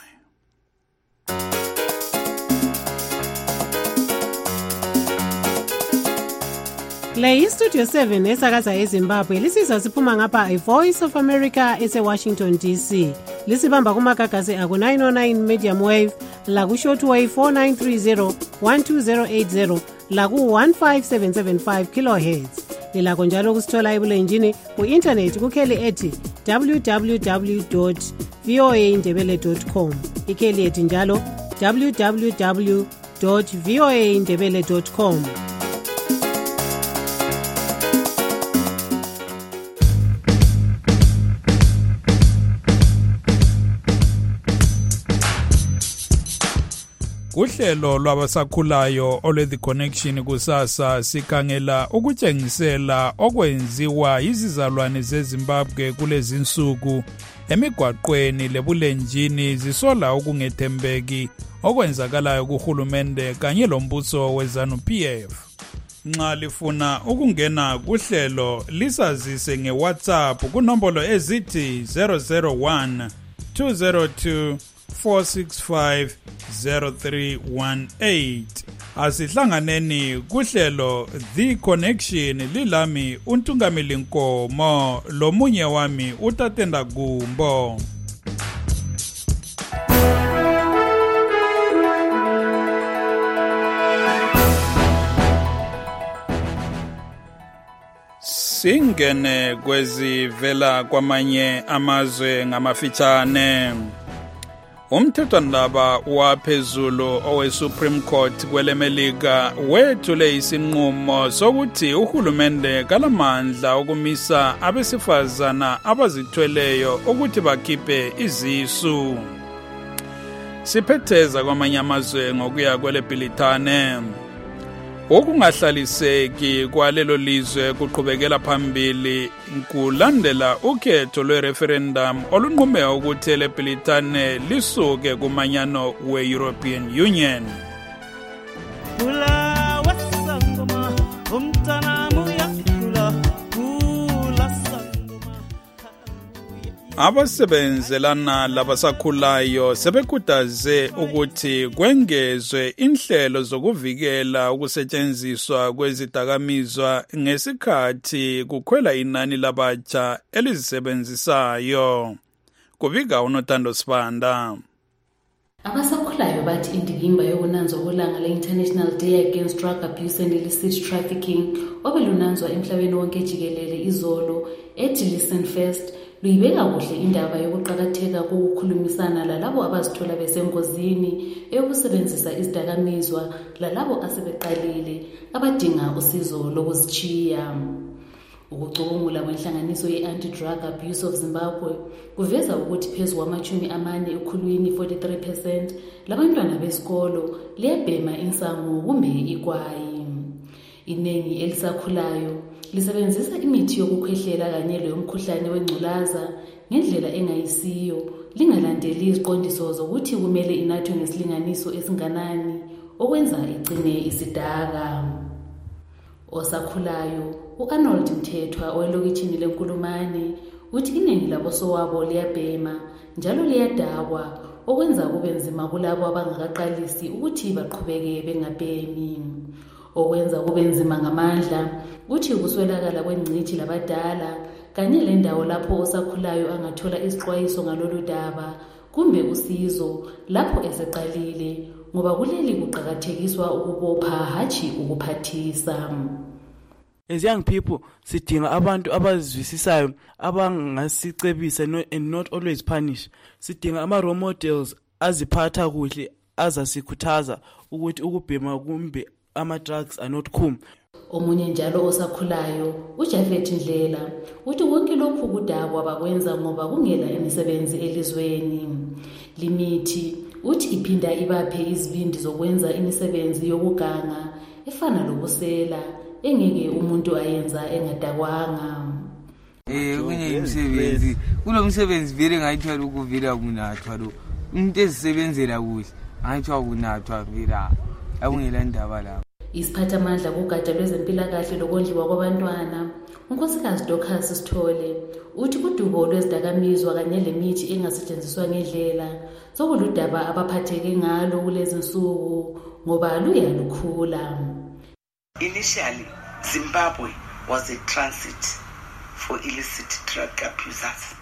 Le iStudio seven esakaza eZimbabwe lisizwa siphuma ngapha iVoice of America ese-Washington D C. Lisibamba kumagagasi aku nine oh nine medium wave, laku shortwave four nine three zero, one two zero eight zero, laku one five seven seven five kilohertz. lilakho njalo ukusithola ebulenjini ku-intanethi kukheli ethi www voa indebele com, ikheli ethi njalo www voa indebele com. Kuhlelo lwabasakhulayo olwe The Connection kusasa sikhangela ukutshengisela okwenziwa izizalwane zeZimbabwe kulezi insuku emigwaqweni lebulenjini zisola ukungethembeki okwenzakalayo kuhulumende kanye lombuso weZANU-P F. Nxa lifuna ukungena kuhlelo lisazise ngeWhatsApp kunombolo ezithi zero zero one two zero two four six five zero three one eight. Asihlanganeni kuhlelo The Connection, lilami uNtungamili Nkomo lomunye wami uTatenda Gumbo. Singene kwezi vela kwamanye amazwe ngamafitshane. Umthethwandaba waphezulu owe-Supreme Court kwelemelika wethule isinqumo sokuthi uhulumende kalamandla ukumisa abesifazana abazithweleyo ukuthi bakhiphe izisu. Siphetheza kwamanye amazwe ngokuya kweleBhilitane. Ukungahlaliseki kwalelo lizwe kuqhubekela phambili kulandela ukhetho lwe-referendum olunqume ukuthi eleBhilitane lisuke kumanyano we-European Union. Abasebenzelana labasakhulayo sebekhuthaze ukuthi kwengezwe inhlelo zokuvikela ukusetshenziswa kwezidakamizwa ngesikhathi kukhwela inani labatsha elizisebenzisayo. Kubika uNothando Sibanda. Abasakhulayo bathi indikimba yokunanzwa kolanga le-International Day Against Drug Abuse and Illicit Trafficking obelunanzwa emhlabeni wonke jikelele izolo ethi Listen First luyibeka kuhle indaba yokuqakatheka kokukhulumisana lalabo abazithola besengozini eyokusebenzisa izidakamizwa lalabo asebeqalile abadinga usizo lokuzichiya. Ukucubungula kwenhlanganiso ye-Anti-Drug Abuse of Zimbabwe kuveza ukuthi phezu kwamachumi amane ekhulwini forty-three percent labantwana besikolo liyabhema insangu kumbe ikwayi. Inengi elisakhulayo lisebenzisa imithi yokukhwehlela kanye leyomkhuhlane wengculaza ngendlela engayisiyo, lingalandeli iziqondiso zokuthi kumele inathwe ngesilinganiso esinganani okwenza igcine isidaka. Osakhulayo u-Arnold Mthethwa owelokitshini leNkulumane uthi iningi labosowabo liyabhema njalo liyadakwa okwenza kube nzima kulabo abangakaqalisi ukuthi baqhubeke bengabhemi. Okwenza kube nzima ngamandla uthi ukuswelakala kwengcithi labadala kanye lendawo lapho osakhulayo angathola izixwayiso ngalolu daba kumbe usizo lapho eseqalile ngoba kuleli kuqakathekiswa ukubopha hathi ukuphathisa. As young people, sidinga abantu abazivisisayo abangasicebisa and not always punish. Sidinga ama role models aziphatha kuhle azasikhuthaza ukuthi ukubhema kumbe ama drugs are not cool. Omunye njalo osakhulayo uJafet Ndlela uthi konke lokhu kudakwa bakwenza ngoba kungela imisebenzi elizweni. Limithi uthi iphinda ibaphe izibindi zokwenza imisebenzi yokuganga efana lokusela engeke umuntu ayenza engadakwanga. Eh kunye imisebenzi kulomsebenzi vele ngayithwala ukuvela kunathwa lo umuntu ezisebenzela kuhle ngayithwa kunathwa vela akungela ndaba la. Isiphathamandla kugatsha lwezempilakahle lokondliwa kwabantwana unkosikazi Dorcas Sithole uthi udubo lwezidakamizwa kanye lemithi engasetshenziswa ngendlela sokuludaba abaphatheke ngalo kulezi nsuku ngoba luyalukhula. Initially, Zimbabwe was a transit for illicit drug abusers.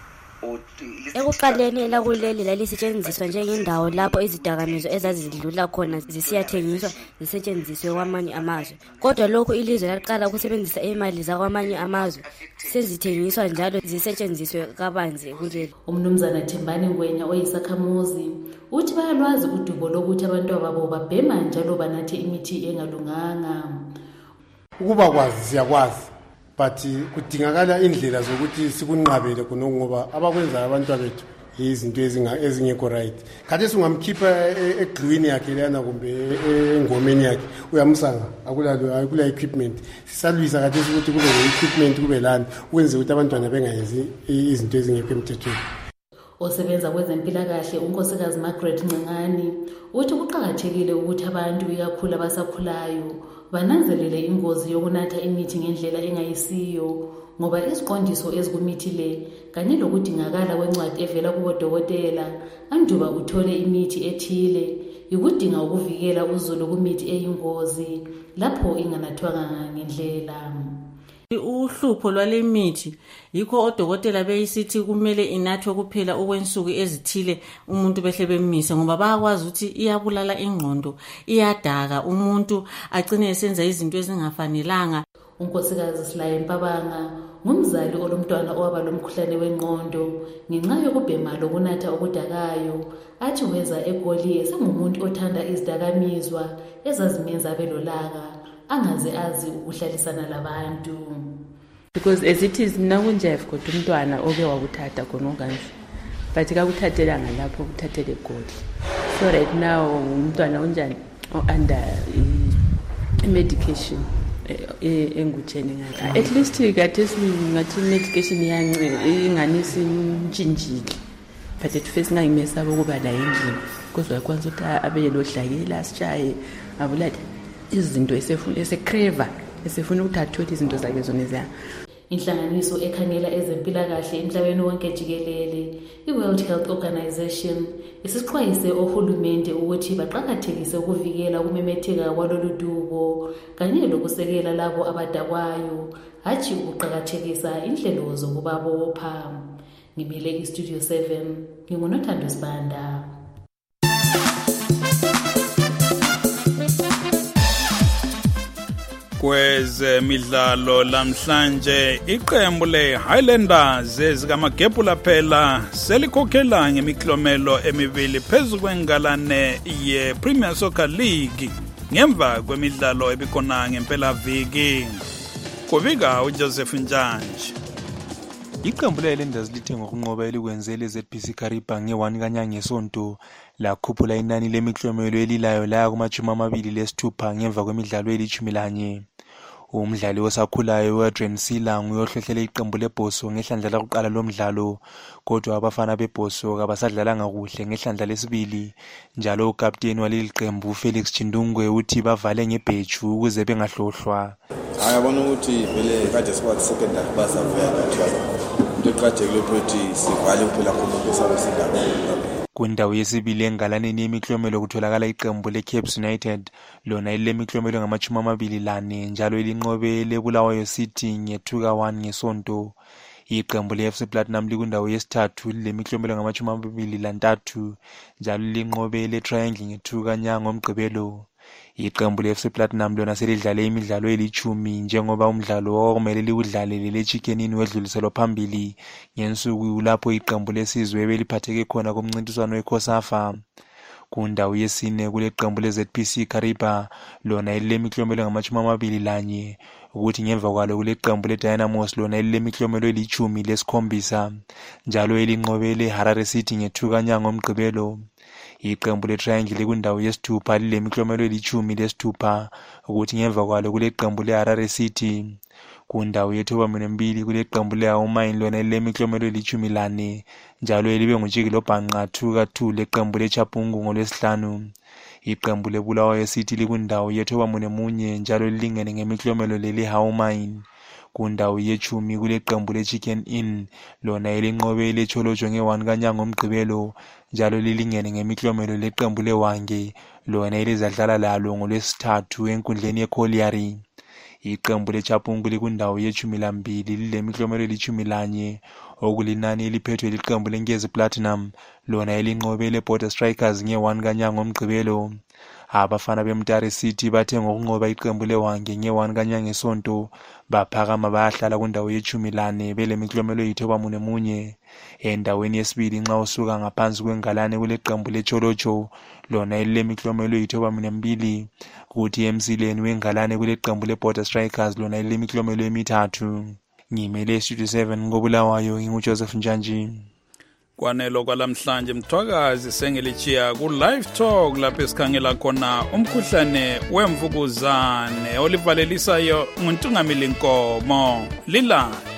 Ekuqaleni elakuleli lalisetshenziswa njengendawo lapho izidakamizwa ezazidlula khona zisiyathengiswa zisetshenziswe kwamanye amazwe. Kodwa lokhu ilizwe laqala ukusebenzisa imali zakwamanye amazwe sezithengiswa njalo zisetshenziswe kabanzi kuleli. Umnumzana Thembani Ngwenya oyisakhamuzi uthi bayalwazi udubo lokuthi abantu ababo babhema njalo banathe imithi engalunganga. Ukuba kwazi siyakwazi, but kudingakala indlela zokuthi sikunqabele khona ngoba abakwenza abantu bethu izinto ezingekho right. Kade singamkhipha egluwini yakhe lana kumbe engomeni yakhe uyamsanga akulalo akula equipment. Sisalwisa kade ukuthi kube equipment kube lana ukwenza ukuthi abantwana bengayenzi izinto ezingekho emthethweni. Osebenza kwezempilakahle unkosikazi Margaret Ncengani uthi kuqhakathekile ukuthi abantu ikakhulu abasakhulayo bananzelele ingozi yokunatha imithi ngendlela engayisiyo ngoba isiqondiso ezikumithi le kanye lokudingakala kwencwadi evela kubodokotela anduba uthole imithi ethile yikudinga ukuvikela uzulu kumithi eyingozi lapho inganathwanga ngendlela. Uhlupho lwale mithi yikho odokotela beyisithi kumele inathwe kuphela okwensuku ezithile umuntu behle bemise ngoba bayakwazi ukuthi iyabulala ingqondo, iyadaka umuntu agcine esenza izinto ezingafanelanga. Unkosikazi Silaye Mpabanga ngumzali olomntwana owaba lomkhuhlane wengqondo ngenxa yokubhema lokunatha okudakayo. Athi weza eGoli esengumuntu othanda izidakamizwa ezazimenza abelolaka angaze azi ukuhlalisana labantu. Because as it is mina kunjefu kodwa umntwana oke wakuthatha khona okanje but kakuthathela ngalapho ukuthathele eGoli. So right now umntwana unjani under medication engutsheni ngathi at least kade singathi medication yance inganisi intshintshile but at first ngayimesaba ukuba la endlini because wakwanza ukuthi abe lodlakela sitshaye abulala izinto esefuna esekreva esefuna ukuthi athole izinto zakhe zona eziya. Inhlanganiso ekhangela ezempilakahle emhlabeni wonke jikelele i-World Health Organization isixwayise ohulumende ukuthi baqhakathekise ukuvikela ukumemetheka kwalolu dubo kanye lokusekela labo abadakwayo hatshi ukuqhakathekisa inhlelo zokubabopha. Ngimile iStudio seven nginguNothando Sibanda. Kwezemidlalo lamhlanje iqembu le-Highlanders ezikamagebhula phela selikhokhela ngemiklomelo emibili phezu kwengalane ye-Premier Soccer League ngemva kwemidlalo ebikhona ngempelaviki. Kubika uJoseph Njanji. Iqembu le-Highlanders lithe ngokunqoba elikwenzele Z P C Kariba nge-one kanyanga ngesonto lakhuphula inani lemiklomelo elilayo laya kumashumi amabili lesithupha ngemva kwemidlalo elishumi lanye. Umdlali osakhulayo uAdrian Silang uyohlohlela iqembu leBhoso ngehlandla lokuqala lomdlalo kodwa abafana beBhoso kabasadlalanga kuhle ngehlandla lesibili njalo ukapteni waleli qembu Felix Chindungwe uthi bavale ngebheju ukuze bengahlohlwa. Ayabona ukuthi vele kade sikwathi second half basavuya kathwala into eqhajekile ukuthi sivale kuphela khona sabe sindaba. Kwindawo yesibili engalaneni yemiklomelo kutholakala iqembu leCapes United lona ilemiklomelo ngamashumi amabili lane njalo ilinqobe leBulawayo City nge-two ka one ngesonto. Iqembu le-F C Platinum likundawo yesithathu lemiklomelo ngamashumi amabili lantathu njalo linqobe le-Triangle nge-two kanyanga ngomgqibelo. Iqembu le-F C Platinum lona selidlale imidlalo elithumi njengoba umdlalo okumele liwudlale le-Chicken Inn wedluliselwa phambili ngensuku lapho iqembu lesizwe ebeliphatheke khona kumncintiswano weCOSAFA. Kundawo yesine kule qembu le-Z P C Kariba lona ilemiklomelo ngamashumi amabili lanye ukuthi ngemva kwalo kule qembu le-Dynamos lona ilemiklomelo elithumi lesikhombisa njalo elinqobele Harare City nge-two kanyanga ngomgqibelo. Iqembu le-Triangle likundawo yesithupha lilemiklomelo elithumi lesithupha ukuthi ngemva kwalo kule qembu le-Harare City. Kundawo yethoba mbili kule qembu le-Haumain lona lilemiklomelo elithumi lane njalo elibe ngutshikilo bhanqa two ka two leqembu leChapungu ngolwesihlanu. Iqembu leBulawayo City likundawo yethoba munye njalo lilingene ngemiklomelo leli-Haumain. Kundawo yechumi kule qembu le-Chicken Inn lona elinqobe leCholojo nge-one kanyanga ngomgqibelo njalo lilingene ngemiklomelo leqembu leWange lona elizadlala lalo ngolwesithathu enkundleni yeColliery. Iqembu leChapungu likundawo yechumi lambili lilemiklomelo elithumi lanye okulinani eliphethwe liqembu lenkezi platinum lona elinqobe le-Border Strikers nge-one kanyanga ngomgqibelo. Abafana beMtare City bathe ngokunqoba iqembu leWange nge-one kanyanga ngesonto baphakama bayahlala kundawo yechumi lane belemiklomelo eyithoba mune munye. Endaweni yesibili nxa usuka ngaphansi kwengalane kule qembu leCholocho lona elilemiklomelo eyithoba mune mbili, kuthi emsileni wengalane kule qembu le-Border Strikers lona elilemiklomelo emithathu. Ngimele Studio seven ngobulawayo nginguJoseph Njanji. Kwanelo kwalamhlanje Mthwakazi sengelichiya ku live talk lapho esikhangela khona umkhuhlane wemvukuzane olivalelisayo nguntungamili Nkomo lila